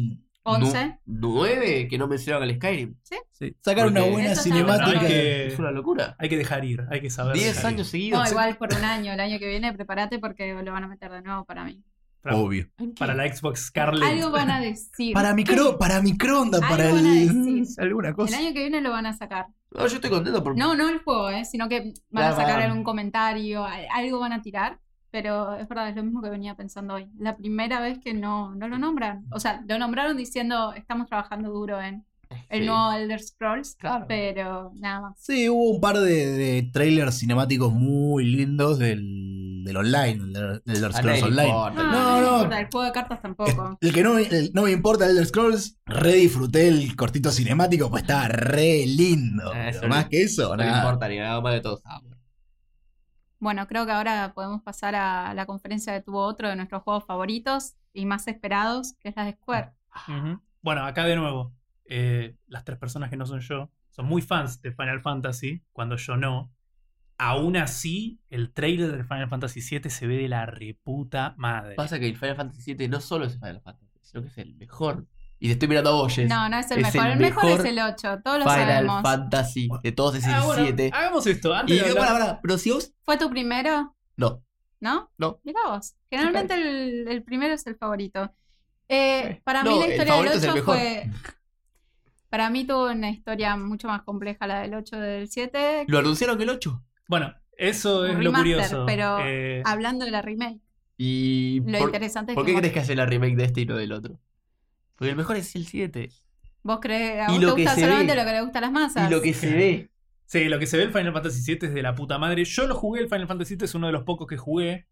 2011 11. que no mencionaban el Skyrim. Sí, sacaron una Porque- buena Eso está cinemática. bueno, hay que- Es una locura. Hay que dejar ir, hay que saber. 10 dejar ir. años seguidos. No, igual por un año. El año que viene, prepárate porque lo van a meter de nuevo para mí. Obvio. Para la Xbox Scarlet. Algo van a decir. Para microondas, Algo para van a el. decir. Alguna El cosa. año que viene lo van a sacar. No, yo estoy contento por. No el juego, sino que van a Claro. sacar algún comentario, algo van a tirar. Pero es verdad, es lo mismo que venía pensando hoy. La primera vez que no lo nombran. O sea, lo nombraron diciendo estamos trabajando duro en el Sí. nuevo Elder Scrolls, Claro. pero nada más. Sí, hubo un par de trailers cinemáticos muy lindos del online, del Elder A nadie Scrolls le Online. importa. No, me no. importa, el juego de cartas tampoco. El que no me importa el Elder Scrolls, re disfruté el cortito cinemático, pues estaba re lindo. Eso Pero no- más que eso, No le nada. importa ni nada más de todos. Ah, bueno. Bueno, creo que ahora podemos pasar a la conferencia que tuvo otro de nuestros juegos favoritos y más esperados, que es la de Square. Ujú. Bueno, acá de nuevo, las tres personas que no son yo son muy fans de Final Fantasy, cuando yo no. Aún así, el trailer de Final Fantasy VII se ve de la reputa madre. Pasa que el Final Fantasy VII no solo es Final Fantasy, sino que es el mejor. Y te estoy mirando a vos, Jess. No es el es mejor. el El mejor mejor es el 8, todos lo Final sabemos. Fantasy de todos es el Ah, bueno, 7. hagamos esto. Antes Y de no, hablar- para, pero si vos. ¿Fue tu primero? No. ¿No? No. Mirá vos. Generalmente el primero es el favorito. Para No, mí la el historia del favorito es el 8 mejor. fue... Para mí tuvo una historia mucho más compleja la del 8 del 7. ¿Lo anunciaron el 8? Bueno, eso es Un lo remaster, curioso. pero Eh, hablando de la remake, Y. lo interesante es ¿Por que qué vos, crees que hace la remake de este y no del otro? Porque el mejor es el 7. vos crees, a Y vos lo te que gusta se solamente ve. lo que le gusta a las masas. Y lo que se ve. Sí, lo que se ve el Final Fantasy VII es de la puta madre. Yo lo jugué, el Final Fantasy VII es uno de los pocos que jugué.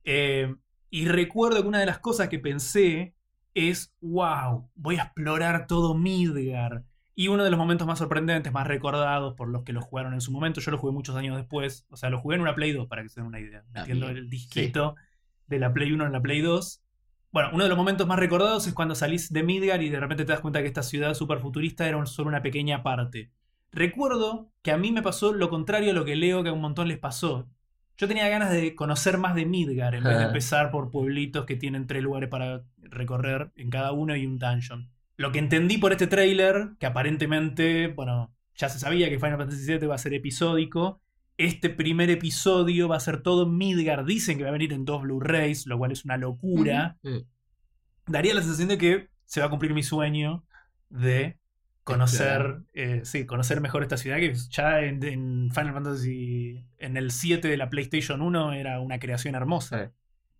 Y recuerdo que una de las cosas que pensé es, wow, voy a explorar todo Midgar. Y uno de los momentos más sorprendentes, más recordados por los que lo jugaron en su momento, yo lo jugué muchos años después. O sea, lo jugué en una Play 2, para que se den una idea. Metiendo bien. el disquito de la Play 1 en la Play 2. Bueno, uno de los momentos más recordados es cuando salís de Midgar y de repente te das cuenta que esta ciudad super futurista era solo una pequeña parte. Recuerdo que a mí me pasó lo contrario a lo que leo que a un montón les pasó. Yo tenía ganas de conocer más de Midgar en vez de Ajá. empezar por pueblitos que tienen 3 lugares para recorrer en cada uno y un dungeon. Lo que entendí por este tráiler, que aparentemente, bueno, ya se sabía que Final Fantasy VII va a ser episódico. Este primer episodio va a ser todo en Midgar. Dicen que va a venir en 2 Blu-rays, lo cual es una locura. Daría la sensación de que se va a cumplir mi sueño de conocer, conocer mejor esta ciudad, que ya en Final Fantasy, en el 7 de la PlayStation 1 era una creación hermosa.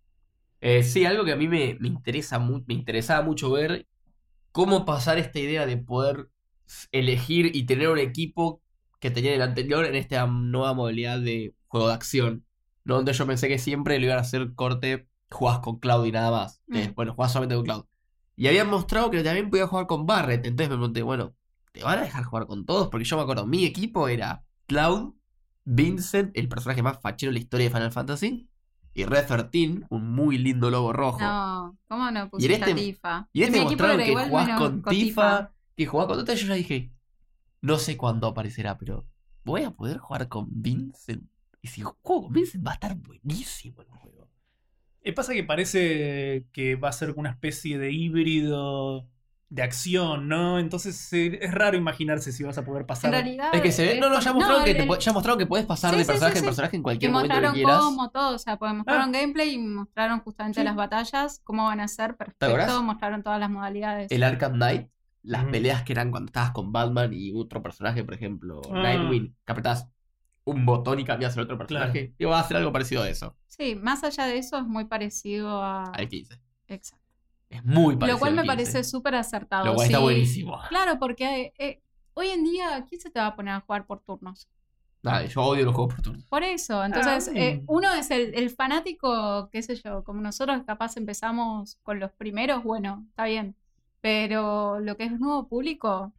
Sí, algo que a mí me interesaba mucho ver, cómo pasar esta idea de poder elegir y tener un equipo que tenía el anterior en esta nueva modalidad de juego de acción, ¿no? Donde yo pensé que siempre lo iban a hacer corte, jugás con Cloud y nada más. Bueno, jugás solamente con Cloud. Y habían mostrado que también podía jugar con Barret. Entonces me pregunté, bueno, ¿te van a dejar jugar con todos? Porque yo me acuerdo, mi equipo era Cloud, Vincent, el personaje más fachero de la historia de Final Fantasy, y Red 13, un muy lindo lobo rojo. No, ¿cómo no Y pusiste en este- a Tifa? Y este Mi equipo mostraron era que igual, jugás menos con Tifa, que jugás con otra. Yo ya dije, no sé cuándo aparecerá, pero voy a poder jugar con Vincent. Y si juego con Vincent va a estar buenísimo el juego. Pasa que parece que va a ser una especie de híbrido de acción, ¿no? Entonces es raro imaginarse si vas a poder En pasar. realidad. Es que se ve, ya mostraron que el- ya mostraron que puedes pasar Sí, de sí, personaje sí, en sí. personaje en Y cualquier momento que mostraron quieras. cómo todo, o sea, pues mostraron gameplay y mostraron justamente Sí. las batallas, cómo van a ser, acordás? perfecto, mostraron todas las modalidades. El Arkham Knight, las Ujú. peleas que eran cuando estabas con Batman y otro personaje, por ejemplo, Ah. Nightwing, que apretás un botón y cambias el otro personaje. Y va a hacer algo parecido a eso, Sí, más allá de eso es muy parecido a... al 15. Exacto. Es muy parecido Lo cual al me 15. parece súper acertado. Lo cual está sí. buenísimo. Claro, porque hoy en día, ¿quién se te va a poner a jugar por turnos? Nada, yo odio los juegos por turnos. Por eso, entonces, Ah. uno es el fanático, qué sé yo, como nosotros capaz empezamos con los primeros, bueno, está bien. Pero lo que es nuevo público,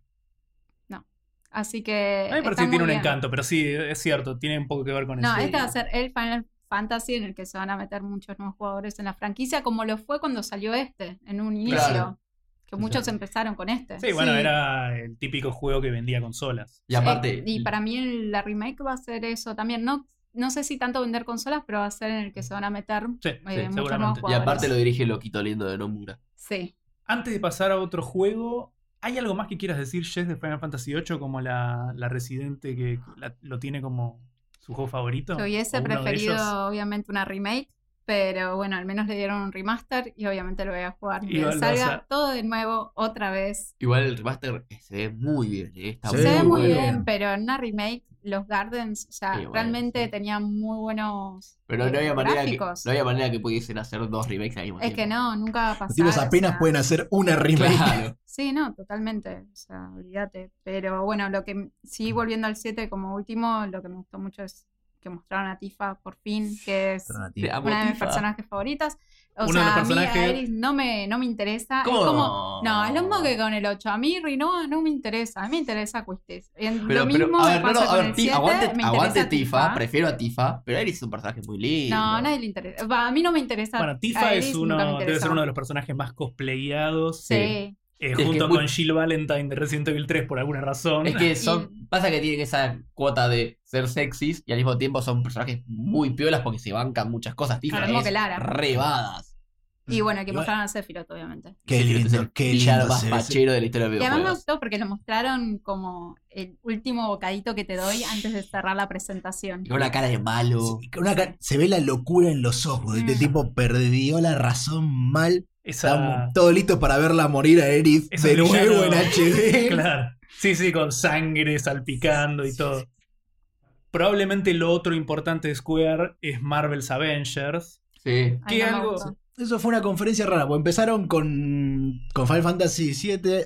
no. Así que. A mí me parece está que tiene muy un bien. encanto, pero sí, es cierto, tiene un poco que ver con No, eso. este va a ser el Final Fantasy en el que se van a meter muchos nuevos jugadores en la franquicia, como lo fue cuando salió este, en un inicio. Claro. Que muchos empezaron con este. Sí, bueno, era el típico juego que vendía consolas. Y aparte, Y para mí la remake va a ser eso también. No sé si tanto vender consolas, pero va a ser en el que se van a meter Sí, muchos nuevos seguramente. y jugadores. aparte lo dirige el loquito lindo de Nomura. Sí. Antes de pasar a otro juego, ¿hay algo más que quieras decir, Jess, de Final Fantasy VIII como la residente que lo tiene como su juego favorito? Yo hubiese ¿O uno de preferido, ellos? obviamente, una remake, pero bueno, al menos le dieron un remaster y obviamente lo voy a jugar. Y Que vas salga a- todo de nuevo, otra vez. Igual el remaster se ve muy bien, está Se Se ve muy bueno. bien, pero en una remake, los Gardens, o sea, Sí, bueno, realmente sí. tenían muy buenos Pero no había gráficos. manera que pudiesen hacer dos remakes al mismo Es que tiempo. no, nunca va a pasar. Los tipos apenas o sea. pueden hacer una remake. Claro. Sí, no, totalmente. O sea, olvídate. Pero bueno, lo que sí, volviendo al 7 como último, lo que me gustó mucho es que mostraron a Tifa por fin, que es Te amo, una de mis Tifa. personajes favoritas. O Uno de sea, los a mí personajes- Aeris no me interesa. ¿Cómo? Es como. No, es lo mismo que con el 8. A mí Rinoa no me interesa. A mí me interesa Quistis. Pero, Lo mismo a me ver, pasa con el 7. aguante me aguante interesa Tifa, prefiero a Tifa, pero Aeris es un personaje muy lindo. No, a nadie le interesa. Va, a mí no me interesa. Bueno, Tifa Aeris nunca me debe ser interesó. uno de los personajes más cosplayados. Sí. que Junto es muy- con Jill Valentine de Resident Evil 3 por alguna razón. Es que pasa que tienen esa cuota de ser sexys y al mismo tiempo son personajes muy piolas porque se bancan muchas cosas. Tifa Lo mismo es que Lara. rebadas. Y bueno, que Igual- mostraron a Sephiroth, obviamente. Qué Sephiroth es lindo, el qué villano lindo más se ve ese- fachero de la historia de Y además me videojuegos. gustó porque lo mostraron como el último bocadito que te doy antes de cerrar la presentación. Con una cara de malo. Sí, con se ve la locura en los ojos. Este Mm. tipo perdió la razón mal. Esa... Estamos todos listos para verla morir a Aerith Ese de nuevo villano- en HD. Claro. Sí, sí, con sangre salpicando y todo. Probablemente lo otro importante de Square es Marvel's Avengers. Sí. Ay, ¿Qué no me algo? gustó. Eso fue una conferencia rara, porque empezaron con Final Fantasy VII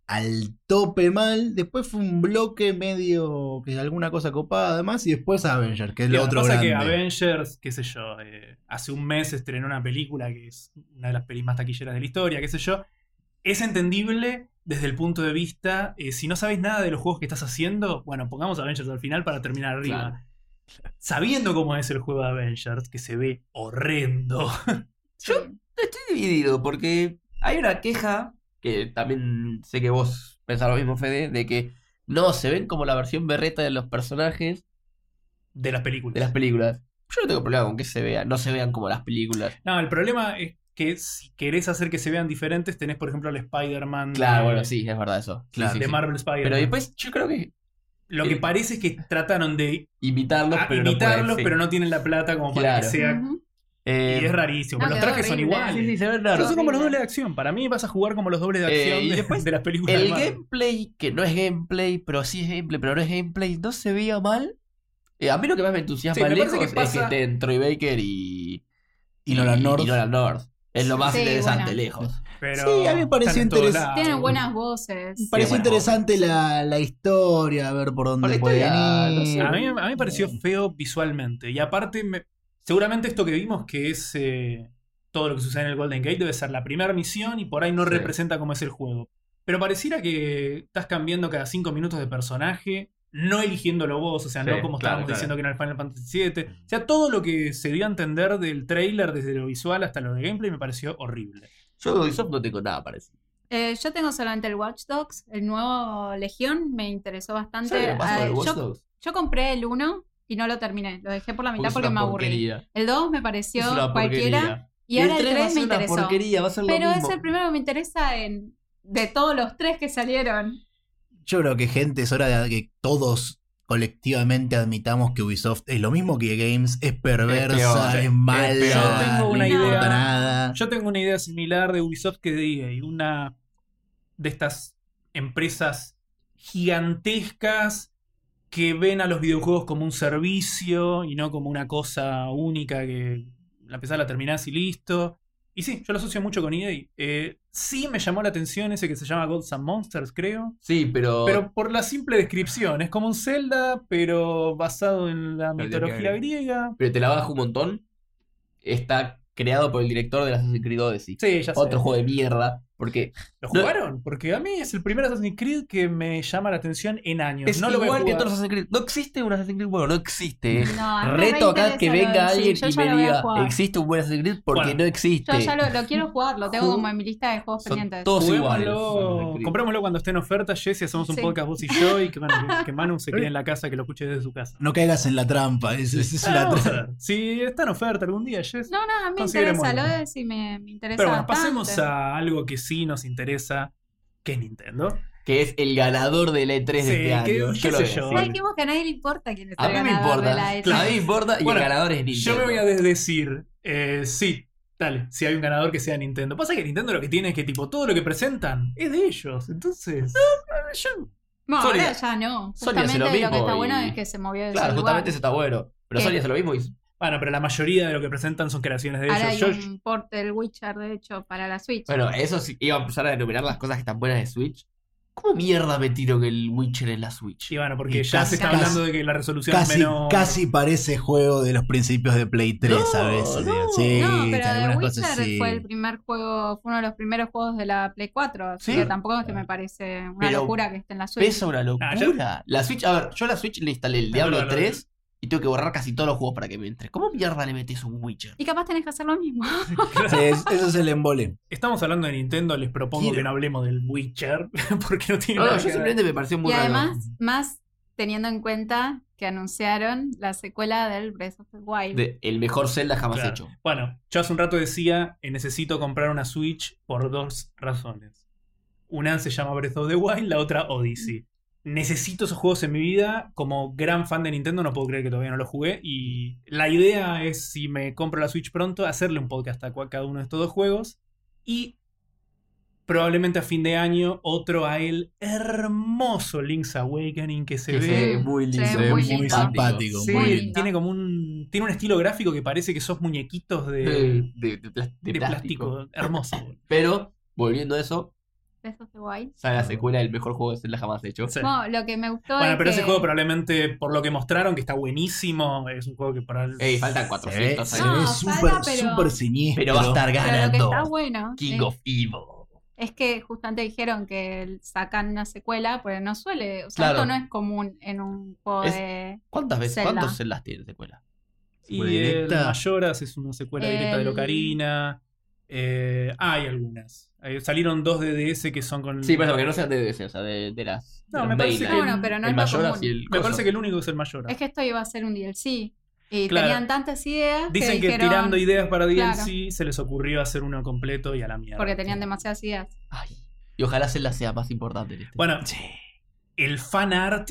al tope mal, después fue un bloque medio que alguna cosa copada además, y después Avengers, que es lo Claro, otro pasa grande. que Avengers, qué sé yo, hace un mes estrenó una película que es una de las pelis más taquilleras de la historia, qué sé yo. Es entendible desde el punto de vista, si no sabes nada de los juegos que estás haciendo, bueno, pongamos Avengers al final para terminar arriba. Claro. Sabiendo cómo es el juego de Avengers, que se ve horrendo. Sí. Estoy dividido porque hay una queja que también sé que vos pensás lo mismo, Fede, de que no se ven como la versión berreta de los personajes De las películas. de las películas. Yo no tengo problema con que no se vean como las películas. No, el problema es que si querés hacer que se vean diferentes, tenés, por ejemplo, al Spider-Man Claro, bueno, sí, es verdad eso. Sí, Claro. sí, de sí. Marvel Spider-Man. Pero después yo creo que Lo que parece es que trataron de imitarlos, pero imitarlos, no pueden, pero no tienen la plata como para que Claro. sea. Ujú. Y es rarísimo. No, Los quedó trajes son horrible. iguales. Sí, sí, se ven raros. Esos son como los Horrible. dobles de acción. Para mí vas a jugar como los dobles de acción Y de, después, de las películas de El Marvel. gameplay, que no es gameplay, pero sí es gameplay, pero no es gameplay, no se veía mal. A mí lo que más me entusiasma Sí, me lejos parece que es que pasa- estén Troy Baker y Nolan North. y Nolan North. Es lo más Sí, interesante, bueno. lejos. Pero Sí, a mí me pareció están en todos interesante. lados. Tienen buenas voces. Me pareció bueno. interesante la historia, a ver por dónde Por la puede historia, venir. no sé. A mí me pareció feo visualmente. Y aparte, seguramente esto que vimos, que es todo lo que sucede en el Golden Gate, debe ser la primera misión y por ahí no Sí. representa cómo es el juego. Pero pareciera que estás cambiando cada 5 minutos de personaje, no eligiéndolo vos, o sea, Sí, no como claro, estábamos claro. diciendo que en el Final Fantasy VII. O sea, todo lo que se dio a entender del trailer, desde lo visual hasta lo de gameplay, me pareció horrible. Yo de Ubisoft no tengo nada parecido. Yo tengo solamente el Watch Dogs, el nuevo Legión, me interesó bastante. ¿Sabes lo que pasa con el Watch Dogs? Yo compré el 1 y no lo terminé, lo dejé por la mitad Es porque una me aburrí. porquería. El 2 me Es pareció una cualquiera porquería. y ahora el 3 va a 3 me ser una interesó. porquería, va a ser lo Pero mismo. es el primero que me interesa de todos los 3 que salieron. Yo creo que, gente, es hora de que todos colectivamente admitamos que Ubisoft es lo mismo que Games, es perversa, peor, es es mala, peor. Yo tengo una no importa idea. nada. Yo tengo una idea similar de Ubisoft que de EA, una de estas empresas gigantescas que ven a los videojuegos como un servicio y no como una cosa única que la empezás, la terminás y listo. Y sí, yo lo asocio mucho con EA. Sí me llamó la atención ese que se llama Gods and Monsters, creo. Sí, pero Pero por la simple descripción, es como un Zelda, pero basado en la mitología griega. te la bajo un montón. Está creado por el director de Assassin's Creed Odyssey. Sí, ya sé. Otro juego de mierda. Porque ¿Lo jugaron? Porque a mí es el primer Assassin's Creed que me llama la atención en años. es no lo voy a igual que jugar. todos los Assassin's Creed. No existe un Assassin's Creed bueno, no existe. No, a mí me Reto acá reinteresa que lo de venga alguien sí, yo y ya me lo voy a diga, jugar. existe un buen Assassin's Creed porque Bueno, no existe. Yo ya lo quiero jugar, lo tengo como en mi lista de juegos Son pendientes. todos iguales. Juguémoslo, Assassin's Creed. comprémoslo cuando esté en oferta, Jesse, hacemos un Sí. podcast vos y yo y que Manu se quede en la casa, que lo escuche desde su casa. No caigas en la trampa, es la Vamos a trampa. ver. Si está en oferta algún día, Jess. No, a mí me Considerémoslo. interesa, lo de sí me interesa Pero bueno, bastante. pasemos a algo que sí nos interesa, que es Nintendo. Que es el ganador del E3 de Sí, este año. qué Yo sé lo voy a yo. decir. Ya dijimos que a nadie le importa quién es A el mí me ganador importa. de la E3. A mí me importa y Bueno, el ganador es Nintendo. Yo me voy a desdecir. Sí, dale, si hay un ganador que sea Nintendo. Pasa que Nintendo lo que tiene es que tipo todo lo que presentan es de ellos. Entonces, No, Sony- ahora ya no. Sony hace Justamente lo lo que mismo está bueno y- es que se movió de Claro, ese justamente lugar. eso está bueno. Pero ¿Qué? Sony hace lo mismo y bueno, pero la mayoría de lo que presentan son creaciones de Ahora ellos. hay un port del Witcher, de hecho, para la Switch. bueno, eso sí, iba a empezar a enumerar las cosas que están buenas de Switch. ¿Cómo mierda metieron el Witcher en la Switch? Y bueno, porque Y ya casi- se está casi- hablando de que la resolución es Casi, menor. casi parece juego de los principios de Play 3 No, a veces. no. Sí, No, pero algunas The cosas Witcher sí. fue el primer juego, fue uno de los primeros juegos de la Play 4, así Sí. que tampoco es que me parece una Pero locura que esté en la Switch. Pesa una locura. Ah, La Switch, a ver, yo a la Switch le instalé el Es Diablo verdad, 3 y tengo que borrar casi todos los juegos para que me entre. ¿Cómo mierda le metes un Witcher? Y capaz tenés que hacer lo mismo. Sí, eso es el embole. Estamos hablando de Nintendo, les propongo Quiero. que no hablemos del Witcher, porque no tiene No, nada yo que ver. simplemente me pareció muy Y raro. además, más teniendo en cuenta que anunciaron la secuela del Breath of the Wild. El mejor Zelda jamás Claro. hecho. Bueno, yo hace un rato decía, necesito comprar una Switch por 2 razones. Una se llama Breath of the Wild, la otra Odyssey. Necesito esos juegos en mi vida. Como gran fan de Nintendo no puedo creer que todavía no los jugué. Y la idea es, si me compro la Switch pronto, hacerle un podcast a cada uno de estos dos juegos. Y probablemente a fin de año otro a el hermoso Link's Awakening que se Que ve... se ve muy lindo. Se Se ve ve muy muy lindo. simpático. Sí, Muy lindo. tiene como tiene un estilo gráfico que parece que sos muñequitos de De plástico. Hermoso. Pero, volviendo a eso, Breath of the Wild. sale la secuela del mejor juego de Zelda jamás hecho. Sí. No, lo que me gustó Bueno, es pero que... ese juego probablemente, por lo que mostraron, que está buenísimo, es un juego que para el... Ey, faltan Se ve, 400 se años. ve No, súper falta, pero- súper siniestro. Pero va a estar Pero lo que ganando está bueno King es, of Evil. es que justamente dijeron que sacan una secuela, porque no suele... O sea, Claro. esto no es común en un juego Es- de... ¿Cuántas veces? Zelda. ¿Cuántos Zeldas tiene secuela? Y Secuela el directa. Mayoras es una secuela directa de El- Ocarina. Hay algunas. Salieron 2 de DS que son con... Sí, pero que no sean de DS, o sea, de las. No, de me los parece Daylight. que- Bueno, pero no el es lo Mayoras común. y el. Me coso. parece que el único es el Mayoras. Es que esto iba a ser un DLC. Y Claro. tenían tantas ideas Dicen que dijeron, tirando ideas para Claro. DLC se les ocurrió hacer uno completo y a la mierda. porque tenían demasiadas ideas. Ay, y ojalá Zelda sea más importante en este. Bueno, el fan art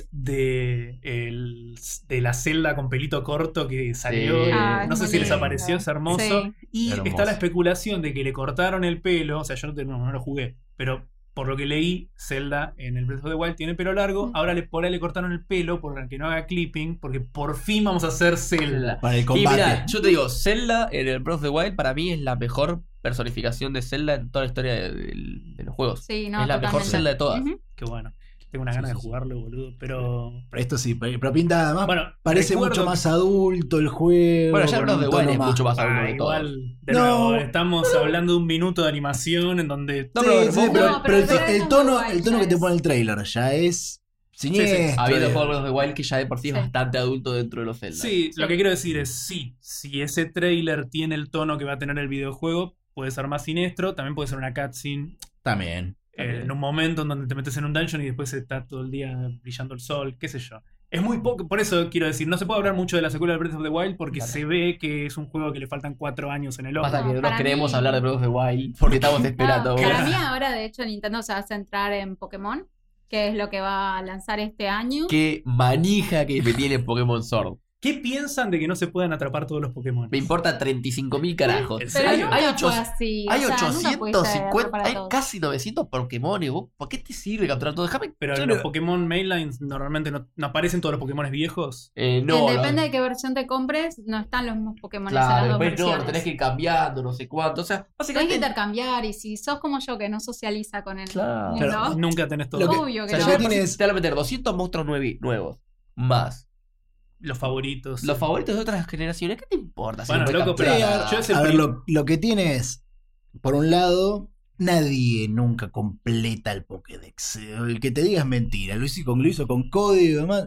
de la Zelda con pelito corto que salió, Sí. no es sé muy si les lindo. apareció, es hermoso. Sí. Y Hermoso. está la especulación de que le cortaron el pelo, o sea, yo no lo jugué, pero por lo que leí, Zelda en el Breath of the Wild tiene pelo largo, Mm. ahora por ahí le cortaron el pelo para que no haga clipping, porque por fin vamos a hacer Zelda. Para el Y combate. mirá, yo te digo, Zelda en el Breath of the Wild para mí es la mejor personificación de Zelda en toda la historia de los juegos. Sí, no, Es la mejor totalmente. Zelda de todas. Ujú. Qué bueno. Tengo una Sí, ganas sí, de sí. jugarlo, boludo, pero... Esto sí, pero pinta además. Bueno, parece recuerdo mucho que- más adulto el juego. Bueno, ya con Breath of un the tono Wild es mucho más adulto de todos. igual, de No. nuevo, estamos hablando de un minuto de animación en donde... No, Sí, pero sí, vos- pero, No, pero el, pero to- Breath el of tono, the Wild el tono ya que te es- pone el trailer ya es siniestro. Habiendo jugado Breath of the Wild que ya de por sí es Sí. bastante adulto dentro de los Zelda. Sí, lo que quiero decir es sí, si ese trailer tiene el tono que va a tener el videojuego, puede ser más siniestro, también puede ser una cutscene También. en un momento en donde te metes en un dungeon y después está todo el día brillando el sol, qué sé yo. Es muy poco, por eso quiero decir, no se puede hablar mucho de la secuela de Breath of the Wild porque Claro. se ve que es un juego que le faltan 4 años en el horno. Pasa que no para queremos mí- hablar de Breath of the Wild porque estamos esperando. No, para mí ahora, de hecho, Nintendo se va a centrar en Pokémon, que es lo que va a lanzar este año. Qué manija que me tiene Pokémon Sword. ¿Qué piensan de que no se puedan atrapar todos los Pokémon? Me importa 35.000 carajos. ¿En Pero serio? nunca Hay fue ochos- así. Hay o sea, nunca pudiste 850, atrapar a hay todos. casi 900 Pokémon. ¿Y vos por qué te sirve capturar todo? Déjame. Pero yo los no- Pokémon Mainlines normalmente no aparecen todos los Pokémon viejos. no, Depende de qué versión te compres, no están los mismos Pokémon en las Claro, dos después no, versiones. tenés que ir cambiando, no sé cuánto. O sea, Tenés que básicamente. intercambiar, y si sos como yo que no socializa con el Claro. mundo, Claro. Nunca tenés todo. Lo que- obvio O que sea, Lo ya que de por sí tienes- te van a meter 200 monstruos nuevos. Más. Los favoritos. Los favoritos de otras generaciones, ¿qué te importa? Bueno, no puedes loco, pero capturar? yo ese A ver, prim- lo que tiene es, por un lado, nadie nunca completa el Pokédex. El que te diga es mentira. Lo hizo con código y demás.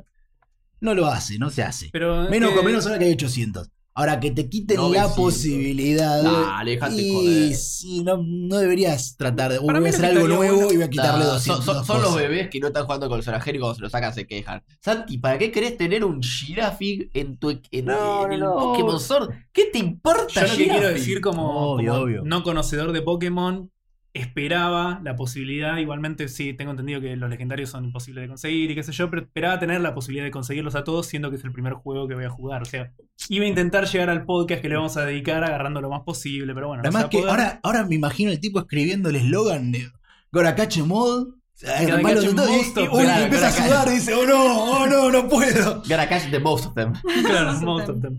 No lo hace, no se hace. Pero Menos que- con menos ahora que hay 800. Ahora que te quiten la 900. posibilidad. Dale, dejate y joder. sí, no deberías tratar de. Para voy mí a lo hacer que algo estaría nuevo bueno- y voy a quitarle Nah, 200. son los cosas. bebés que no están jugando con el sonajero y cuando se lo sacan se quejan. Santi, ¿para qué querés tener un Girafig en el no. Pokémon Sword? ¿Qué te importa, Yo lo que quiero Girafig? decir como Obvio. no conocedor de Pokémon, esperaba la posibilidad, igualmente sí, tengo entendido que los legendarios son imposibles de conseguir y qué sé yo, pero esperaba tener la posibilidad de conseguirlos a todos, siendo que es el primer juego que voy a jugar. O sea, iba a intentar llegar al podcast que le vamos a dedicar agarrando lo más posible, pero bueno, no Además se que va a poder. ahora me imagino el tipo escribiendo el eslogan de Goracache Mod. Goracache most of them. Y empieza a Goracache. sudar y dice, oh no, no puedo. Garakash de most of them. Claro, Most most of of them.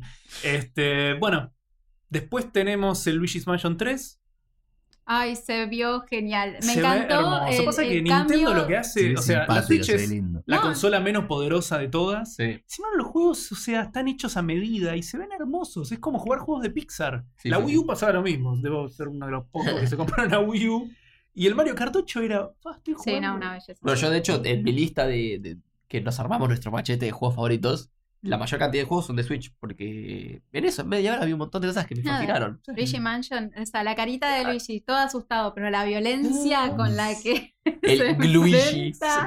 Bueno, después tenemos el Luigi's Mansion 3. Ay, se vio genial. Me Se ve encantó. hermoso. Pasa que el Nintendo cambio. lo que hace, Sí, o sea, la simpático, Switch se ve es lindo. la No. consola menos poderosa de todas. Sí. Encima los juegos, o sea, están hechos a medida y se ven hermosos. Es como jugar juegos de Pixar. Sí, la sí, Wii U sí. pasaba lo mismo. Debo ser uno de los pocos que se compraron la Wii U. Y el Mario Kart 8 era. Estoy Sí, jugando. no, una belleza. Bueno, yo de hecho, en mi lista de que nos armamos nuestro machete de juegos favoritos, la mayor cantidad de juegos son de Switch, porque en eso, en media hora había un montón de cosas que me Nada. fascinaron. Luigi Mansion, o sea, la carita de Luigi, todo asustado, pero la violencia con la que El se Gluigi. enfrenta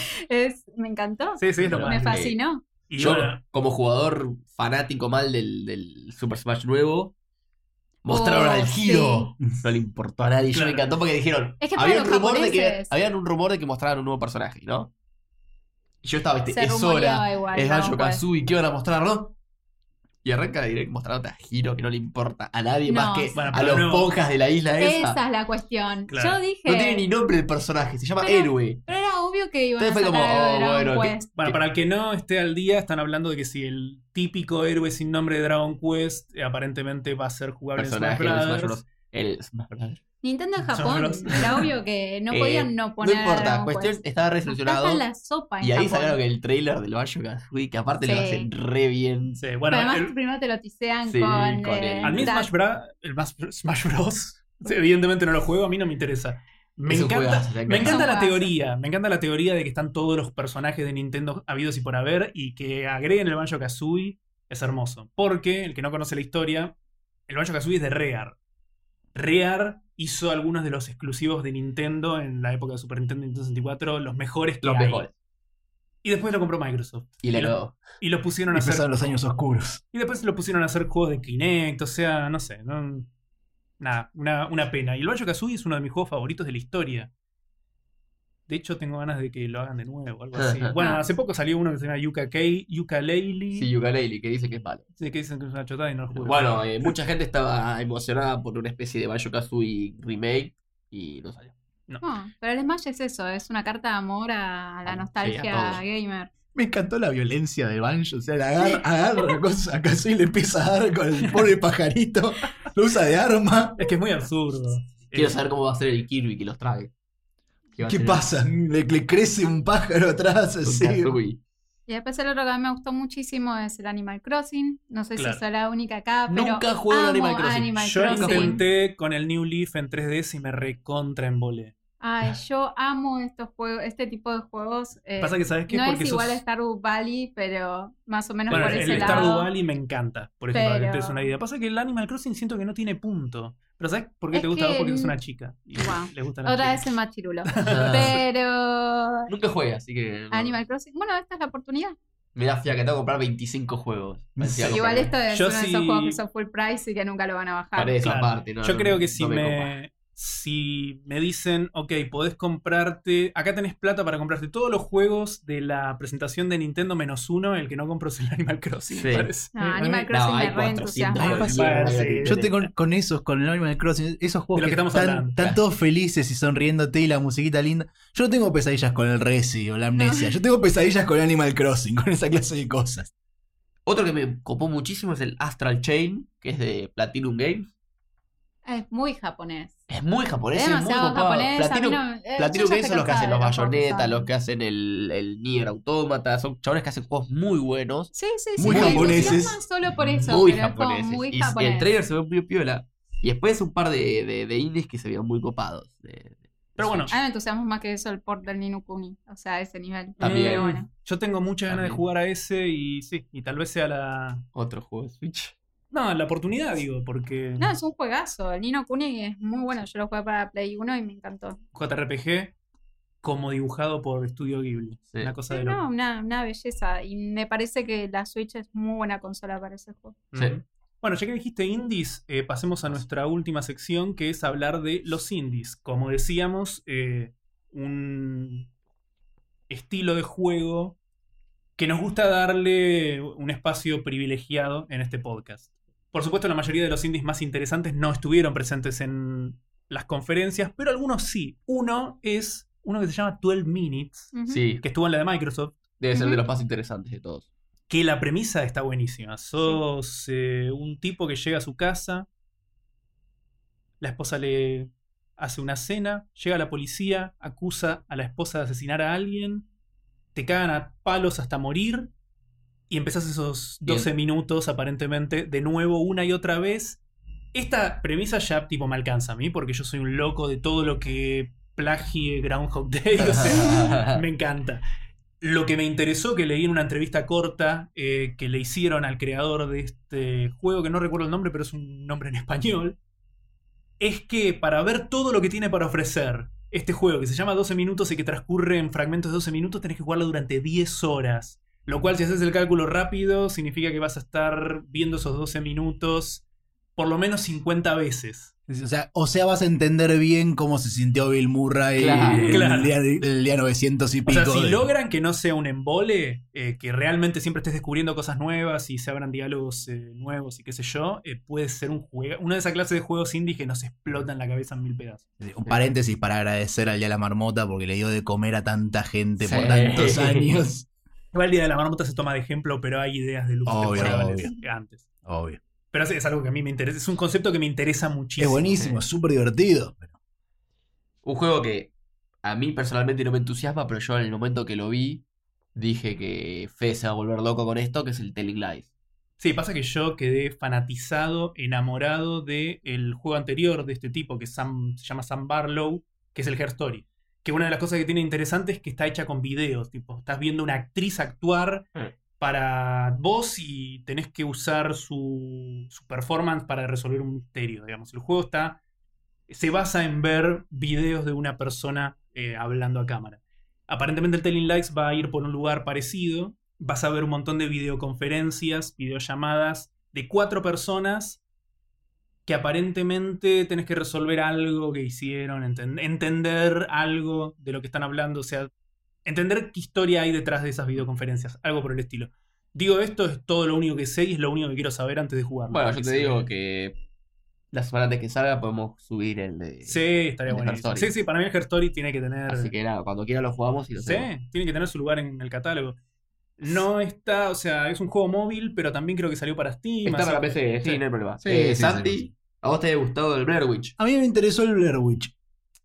me encantó. Sí, sí, es lo Me más. Me fascinó. Y Yo, bueno, como jugador fanático mal del Super Smash nuevo, mostraron Oh, al Hiro. No le importó a nadie. Yo Claro. me encantó porque dijeron. Es que había para un los rumor de que japoneses. habían un rumor de que mostraran un nuevo personaje, ¿no? Y yo estaba, Se es rumoreaba hora. igual, Es Dragon Banjo Quest. Kazooie, ¿qué van a mostrar, no? Y arranca la direct mostrándote a Hiro, que no le importa a nadie No, más que bueno, a pero los no. ponjas de la isla esa. Esa es la cuestión. Claro. Yo dije. No tiene ni nombre el personaje, se llama Pero- Héroe. Pero era obvio que iban a Entonces sacar fue como, algo de oh, Dragon bueno, ¿qué- Quest. bueno, para el que no esté al día, están hablando de que si el típico héroe sin nombre de Dragon Quest aparentemente va a ser jugable en Smash Personaje del Smash Brothers. Bros. El Smash Bros. Nintendo en Son Japón, los- era obvio que no podían no poner. No importa, Dragon cuestión Quest. estaba Acá resolucionado. está la sopa en Y ahí Japón. sacaron el trailer del Banjo Kazooie, que aparte lo Sí. hacen re bien. Sí, bueno, Pero además el- primero te lo tisean Sí, con con el- a mí Smash Bros. Evidentemente no lo juego, a mí no me interesa. Me Es un encanta, juegazo, te me encanta la encanta. teoría. Me encanta la teoría de que están todos los personajes de Nintendo habidos y por haber y que agreguen el Banjo Kazooie es hermoso. Porque, el que no conoce la historia, el Banjo Kazooie es de Rare. Rare hizo algunos de los exclusivos de Nintendo en la época de Super Nintendo y Nintendo 64, los mejores que Los hay. mejores. Y después lo compró Microsoft. Y y lo pusieron a hacer. Empezaron los años oscuros. Y después lo pusieron a hacer juegos de Kinect, o sea, no sé. Nada, una pena. Y el Banjo-Kazooie es uno de mis juegos favoritos de la historia. De hecho, tengo ganas de que lo hagan de nuevo, algo así. Bueno, hace poco salió uno que se llama Yooka-Laylee. Sí, Yooka-Laylee, que dice que es malo. Sí, que dicen que es una chotada y no lo jugué. Bueno, mucha gente estaba emocionada por una especie de Banjo-Kazooie remake y no salió. No. Pero el Smash es eso, es una carta de amor a la nostalgia todo. gamer. Me encantó la violencia de Banjo. O sea, agarra una cosa a Kazooie y le empieza a dar con el pobre pajarito. Lo usa de arma. Es que es muy absurdo. Quiero saber cómo va a ser el Kirby que los trae. ¿Qué pasa? Le crece un pájaro atrás así. Y después el otro que a mí me gustó muchísimo es el Animal Crossing. No sé Claro. si soy la única acá, pero Nunca jugué al amo Animal Crossing. Yo Crossing. intenté con el New Leaf en 3DS y me recontra embolé. Ay, yo amo estos juegos, este tipo de juegos. Pasa que sabes qué, no porque es igual sos... a Stardew Valley, pero más o menos Bueno, por el ese Stardew lado. Valley me encanta, por ejemplo, para que te des Pero- una idea. Pasa que el Animal Crossing siento que no tiene punto. Pero ¿sabes por qué Es te gusta? que- Porque sos una chica. Y Guau. le gustan las Otra vez chicas. el machirulo. Pero Nunca jugué, así que. no. Animal Crossing, bueno, esta es la oportunidad. Me da fía que tengo que comprar 25 juegos. Parecía algo Igual para- esto es Yo uno de sí- esos juegos que son full price y que nunca lo van a bajar. Parece Claro. aparte, ¿no? Yo creo que si no me copa. si me dicen, ok, podés comprarte, acá tenés plata para comprarte todos los juegos de la presentación de Nintendo menos uno, el que no compro es el Animal Crossing, Sí. me parece. No, Animal No, Crossing hay me 400 reentusiasma. Sí. Yo tengo con esos, con el Animal Crossing, esos juegos De lo que estamos están, hablando. están todos felices y sonriéndote y la musiquita linda. Yo no tengo pesadillas con el Resi o la Amnesia. Yo tengo pesadillas con Animal Crossing, con esa clase de cosas. Otro que me copó muchísimo es el Astral Chain, que es de Platinum Games. Es muy japonés. Es muy japonés, Es es muy demasiado copado. japonés. Platinum, a mí no, Platinum yo ya Games son los que estoy hacen los cansada de juegos Bayonetta, que los son- que hacen el Nier Automata. Son chavales que hacen juegos muy buenos. Sí, sí, sí. Muy me japoneses. entusiasma solo por eso. Muy pero es como japoneses. muy Y japonés. el trailer se ve muy piola. Y después un par de indies que se veían muy copados. Pero bueno, A mí me entusiasma más que eso el port del Ni no Kuni. O sea, ese nivel. También. Pero bueno. yo tengo muchas ganas de También. jugar a ese y sí, y tal vez sea Otro juego de Switch. la oportunidad, digo, porque No, es un juegazo. El Ni no Kuni es muy bueno. Yo lo jugué para Play 1 y me encantó. JRPG como dibujado por Studio Ghibli. Sí. Una cosa Sí, de loco. no, una belleza. Y me parece que la Switch es muy buena consola para ese juego. Sí. Ujú. Bueno, ya que dijiste indies, pasemos a nuestra última sección, que es hablar de los indies. Como decíamos, un estilo de juego que nos gusta darle un espacio privilegiado en este podcast. Por supuesto, la mayoría de los indies más interesantes no estuvieron presentes en las conferencias, pero algunos sí. Uno es uno que se llama 12 Minutes, Ujú. Sí, que estuvo en la de Microsoft, debe ser Ujú. de los más interesantes de todos. que la premisa está buenísima. Sos un tipo que llega a su casa, la esposa le hace una cena, llega la policía, acusa a la esposa de asesinar a alguien, te cagan a palos hasta morir y empezás esos 12 minutos aparentemente de nuevo una y otra vez. Esta premisa ya tipo me alcanza a mí porque yo soy un loco de todo lo que plagie Groundhog Day, o sea, me encanta. Lo que me interesó, que leí en una entrevista corta que le hicieron al creador de este juego, que no recuerdo el nombre, pero es un nombre en español, es que para ver todo lo que tiene para ofrecer este juego, que se llama 12 minutos y que transcurre en fragmentos de 12 minutos, tenés que jugarlo durante 10 horas. Lo cual, si haces el cálculo rápido, significa que vas a estar viendo esos 12 minutos por lo menos 50 veces. O sea, vas a entender bien cómo se sintió Bill Murray Claro, claro. el día 900 y O pico. sea, si de- logran que no sea un embole, que realmente siempre estés descubriendo cosas nuevas y se abran diálogos nuevos y qué sé yo, puede ser un juego, una de esas clases de juegos indie que nos explotan la cabeza en 1000 pedazos. Un paréntesis para agradecer al Día de la Marmota porque le dio de comer a tanta gente por Sí. tantos años. Igual el Día de la Marmota se toma de ejemplo, pero hay ideas de luces Obvio, temporales obvio. antes. Obvio. Pero es algo que a mí me interesa, es un concepto que me interesa muchísimo. Es buenísimo, sí. es súper divertido. Un juego que a mí personalmente no me entusiasma, pero yo en el momento que lo vi dije que Fede se va a volver loco con esto, que es el Telling Lies. Sí, pasa que yo quedé fanatizado, enamorado del juego anterior de este tipo, que se llama Sam Barlow, que es el Her Story. Que una de las cosas que tiene interesante es que está hecha con videos. Tipo, estás viendo una actriz actuar para vos y tenés que usar su performance para resolver un misterio, digamos. El juego se basa en ver videos de una persona hablando a cámara. Aparentemente el Telling Lights va a ir por un lugar parecido. Vas a ver un montón de videoconferencias, videollamadas de 4 personas que aparentemente tenés que resolver algo que hicieron, entender algo de lo que están hablando, o sea, entender qué historia hay detrás de esas videoconferencias, algo por el estilo. Digo, esto es todo lo único que sé y es lo único que quiero saber antes de jugarlo. Bueno, yo te digo que la semana antes que salga podemos subir el de... Sí, estaría el de buenísimo. Her Story. Sí, para mí el Her Story tiene que tener... Así que nada, cuando quiera lo jugamos y lo Sí, hacemos. tiene que tener su lugar en el catálogo. No está, o sea, es un juego móvil, pero también creo que salió para Steam. Está así para que- PC, sí, no hay problema. Sí, Sandy, sí. ¿a vos te ha gustado el Blair Witch? A mí me interesó el Blair Witch.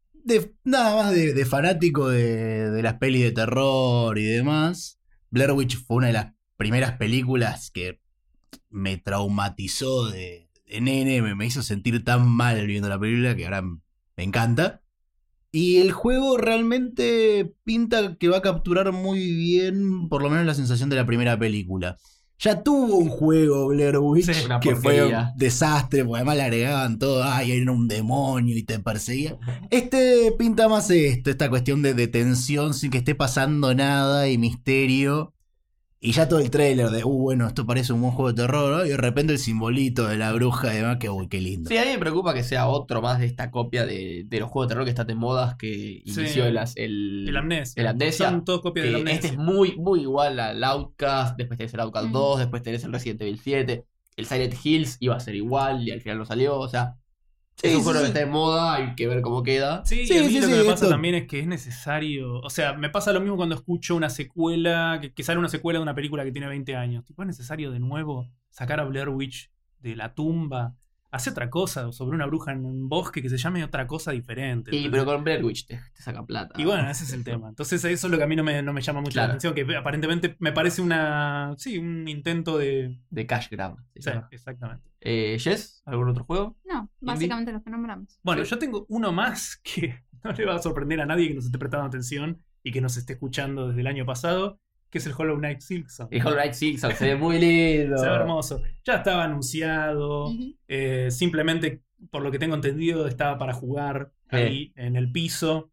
Nada más de fanático de las pelis de terror y demás. Blair Witch fue una de las primeras películas que me traumatizó de nene, me hizo sentir tan mal viendo la película que ahora me encanta. Y el juego realmente pinta que va a capturar muy bien, por lo menos la sensación de la primera película. Ya tuvo un juego Blair Witch Sí, una que fue porquería. un desastre, porque además le agregaban todo, ay, era un demonio y te perseguía. Este pinta más esta cuestión de tensión sin que esté pasando nada y misterio. Y ya todo el trailer de, bueno, esto parece un buen juego de terror, ¿no? Y de repente el simbolito de la bruja y demás, que, uy, qué lindo. Sí, a mí me preocupa que sea otro más de esta copia de los juegos de terror que están de modas que Sí. inició El Amnesia. el Amnesia. Son todos copias del Que Amnesia. este es muy, muy igual al Outcast, después tenés el Outcast Mm. 2, después tenés el Resident Evil 7, el Silent Hills iba a ser igual y al final no salió, o sea, es un juego que está de moda, hay que ver cómo queda. Sí, Sí, y a mí sí, lo que sí, me pasa esto- también es que es necesario. O sea, me pasa lo mismo cuando escucho una secuela, que sale una secuela de una película que tiene 20 años. Tipo, es necesario de nuevo sacar a Blair Witch de la tumba. Hace otra cosa sobre una bruja en un bosque que se llame otra cosa diferente. Y Entonces- pero con Blair Witch te saca plata. y bueno, ese es el tema. Entonces eso es lo que a mí no me llama mucho la Claro. atención, que aparentemente me parece un intento de... De cash grab. Sí, exactamente. Jess, ¿algún otro juego? No, básicamente los que nombramos. Bueno, Sí. yo tengo uno más que no le va a sorprender a nadie que nos esté prestando atención y que nos esté escuchando desde el año pasado, que es el Hollow Knight Silksong. El Hollow Knight Silksong se ve muy lindo. Se ve hermoso. Ya estaba anunciado. Ujú. Simplemente, por lo que tengo entendido, estaba para jugar ahí en el piso.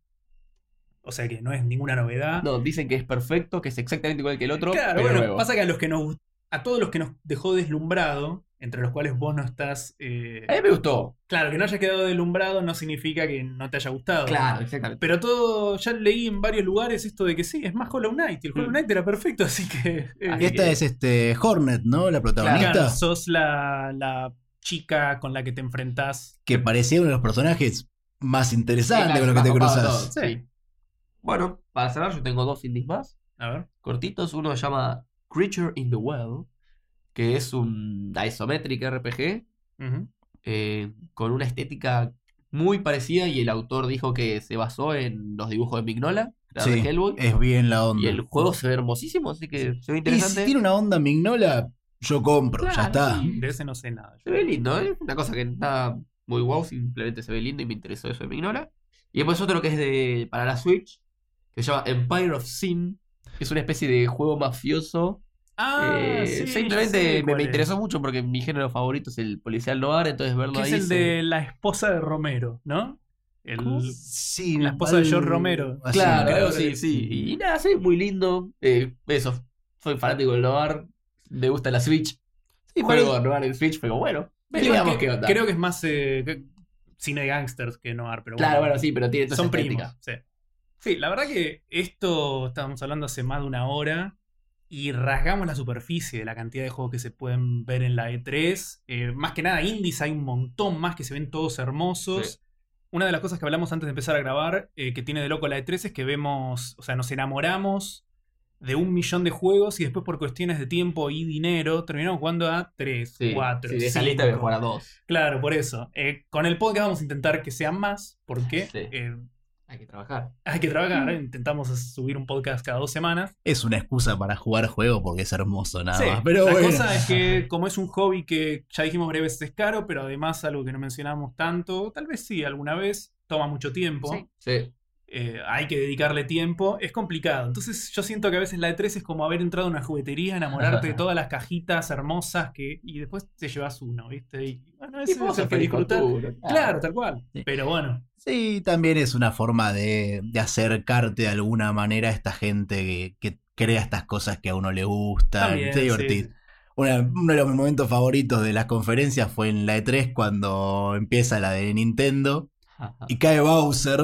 O sea que no es ninguna novedad. No, dicen que es perfecto, que es exactamente igual que el otro. Claro, pero bueno, nuevo. pasa que a todos los que nos dejó deslumbrado, entre los cuales vos no estás. A mí me gustó. Claro, que no haya quedado deslumbrado no significa que no te haya gustado. Claro, exactamente. Pero todo, ya leí en varios lugares esto de que sí, es más Hollow Knight. Y el Hollow Knight era perfecto, así que. Así Esta es Hornet, ¿no? La protagonista. claro, sos la chica con la que te enfrentás. Que parecía uno de los personajes más interesantes con los que te Más copado cruzas. todo, sí. Bueno, para cerrar, yo tengo 2 indies más. A ver. Cortitos. Uno se llama Creature in the Well, que es un isometric RPG Ujú. con una estética muy parecida. Y el autor dijo que se basó en los dibujos de Mignola, creador Sí, de Hellboy. es bien la onda. Y el juego se ve hermosísimo, así que se ve Y interesante. si tiene una onda Mignola, yo compro, ya Claro, está. sí. De ese no sé nada. Se ve lindo, ¿eh? Una cosa que está muy wow, simplemente se ve lindo y me interesó eso de Mignola. Y después otro que es para la Switch, que se llama Empire of Sin, que es una especie de juego mafioso. Sí, Simplemente ya sé me cuál es. interesó mucho porque mi género favorito es el policial noir, entonces verlo Que es ahí. el de la esposa de Romero, ¿no? ¿Cómo? Sí, La esposa de George Romero. así, Claro, creo algo que- así, sí. Y nada, sí, muy lindo. Eso, soy fanático del noir, me gusta la Switch. Sí, Juego noir en Switch, pero bueno, veamos qué onda. Creo que es más cine de gangsters que noir, pero Claro, bueno, sí, pero tiene toda son esa estética. primos. Sí. Sí, la verdad que esto estábamos hablando hace más de una hora y rasgamos la superficie de la cantidad de juegos que se pueden ver en la E3. Más que nada indies, hay un montón más que se ven todos hermosos. Sí. Una de las cosas que hablamos antes de empezar a grabar, que tiene de loco la E3, es que vemos, o sea, nos enamoramos de 1 millón de juegos y después por cuestiones de tiempo y dinero terminamos jugando a 3, Sí, 4, sí, de esa 5. lista voy a jugar a 2. Claro, por eso. Con el podcast vamos a intentar que sean más, porque Sí. Hay que trabajar. hay que trabajar. Intentamos subir un podcast cada 2 semanas. Es una excusa para jugar juego porque es hermoso nada Sí, más. Pero la bueno. cosa es que como es un hobby que ya dijimos varias veces es caro, pero además algo que no mencionamos tanto, tal vez sí, alguna vez, toma mucho tiempo. Sí. Sí. hay que dedicarle tiempo, es complicado. Entonces yo siento que a veces la E3 es como haber entrado a una juguetería, enamorarte de todas las cajitas hermosas y después te llevas uno, ¿viste? Y bueno, Y eso vos es el que feliz con disfrutar. uno, Claro, tal cual. Sí. Pero bueno, Sí, también es una forma de acercarte de alguna manera a esta gente que crea estas cosas que a uno le gustan. también. Te divertís. Sí. Uno de los momentos favoritos de las conferencias fue en la E3 cuando empieza la de Nintendo y cae Bowser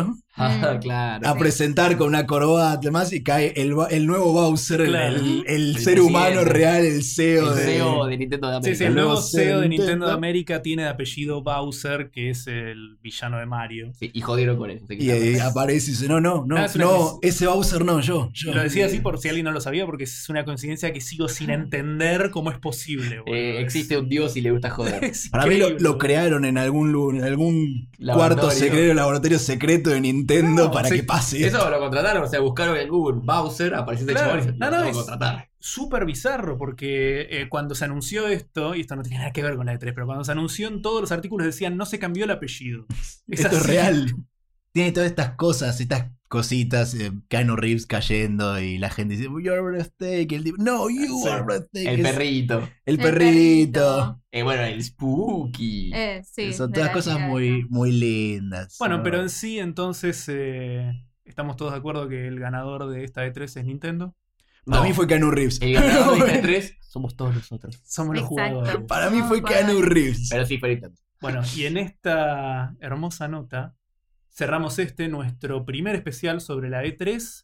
Claro. a presentar con una corbata y demás y cae el nuevo Bowser, Claro. el ser presidente. humano real, el CEO, El CEO de Nintendo de América. Sí, el El nuevo nuevo CEO de Nintendo de Nintendo. América tiene de apellido Bowser, que es el villano de Mario. Sí, y jodieron con eso. Y aparece y dice, no, es una ese Bowser no, yo. Lo decía así por si alguien no lo sabía, porque es una coincidencia que sigo sin entender cómo es posible. boludo. Existe un dios y le gusta joder. Es Para mí increíble, lo boludo. crearon en algún Laboratorio. cuarto secreto, laboratorio secreto de Nintendo No, para sí, que pase. Eso lo contrataron, o sea, buscaron en Google Bowser, apareció ese Claro. chaval y se No, lo tengo que es contratar. súper bizarro porque cuando se anunció esto, y esto no tiene nada que ver con la E3, pero cuando se anunció en todos los artículos decían no se cambió el apellido. Esto es así. real. Tiene todas estas cosas, estas cositas, Keanu Reeves cayendo y la gente dice, you're breathtaking. El tipo, no, you Sí. are breathtaking. El perrito. El perrito. Bueno, el Spooky. Sí, Son de todas la cosas chica muy, esa. muy lindas. Bueno, ¿no? pero en sí, entonces, estamos todos de acuerdo que el ganador de esta E3 es Nintendo. Para mí fue Keanu Reeves. El ganador de este 3 somos todos nosotros. Somos los Exacto. jugadores. Para mí fue No, Keanu Reeves. Pero sí, fue Nintendo. Bueno, y en esta hermosa nota cerramos nuestro primer especial sobre la E3.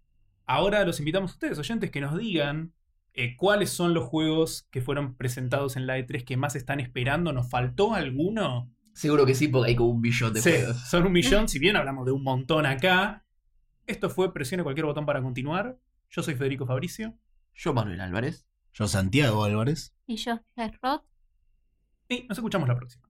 Ahora los invitamos a ustedes, oyentes, que nos digan cuáles son los juegos que fueron presentados en la E3 que más están esperando. ¿Nos faltó alguno? Seguro que sí, porque hay como 1.000.000 de Sí, juegos. son 1.000.000, si bien hablamos de un montón acá. Esto fue Presione cualquier botón para continuar. Yo soy Federico Fabricio. Yo, Manuel Álvarez. Yo, Santiago Álvarez. Y yo, Rod. Y nos escuchamos la próxima.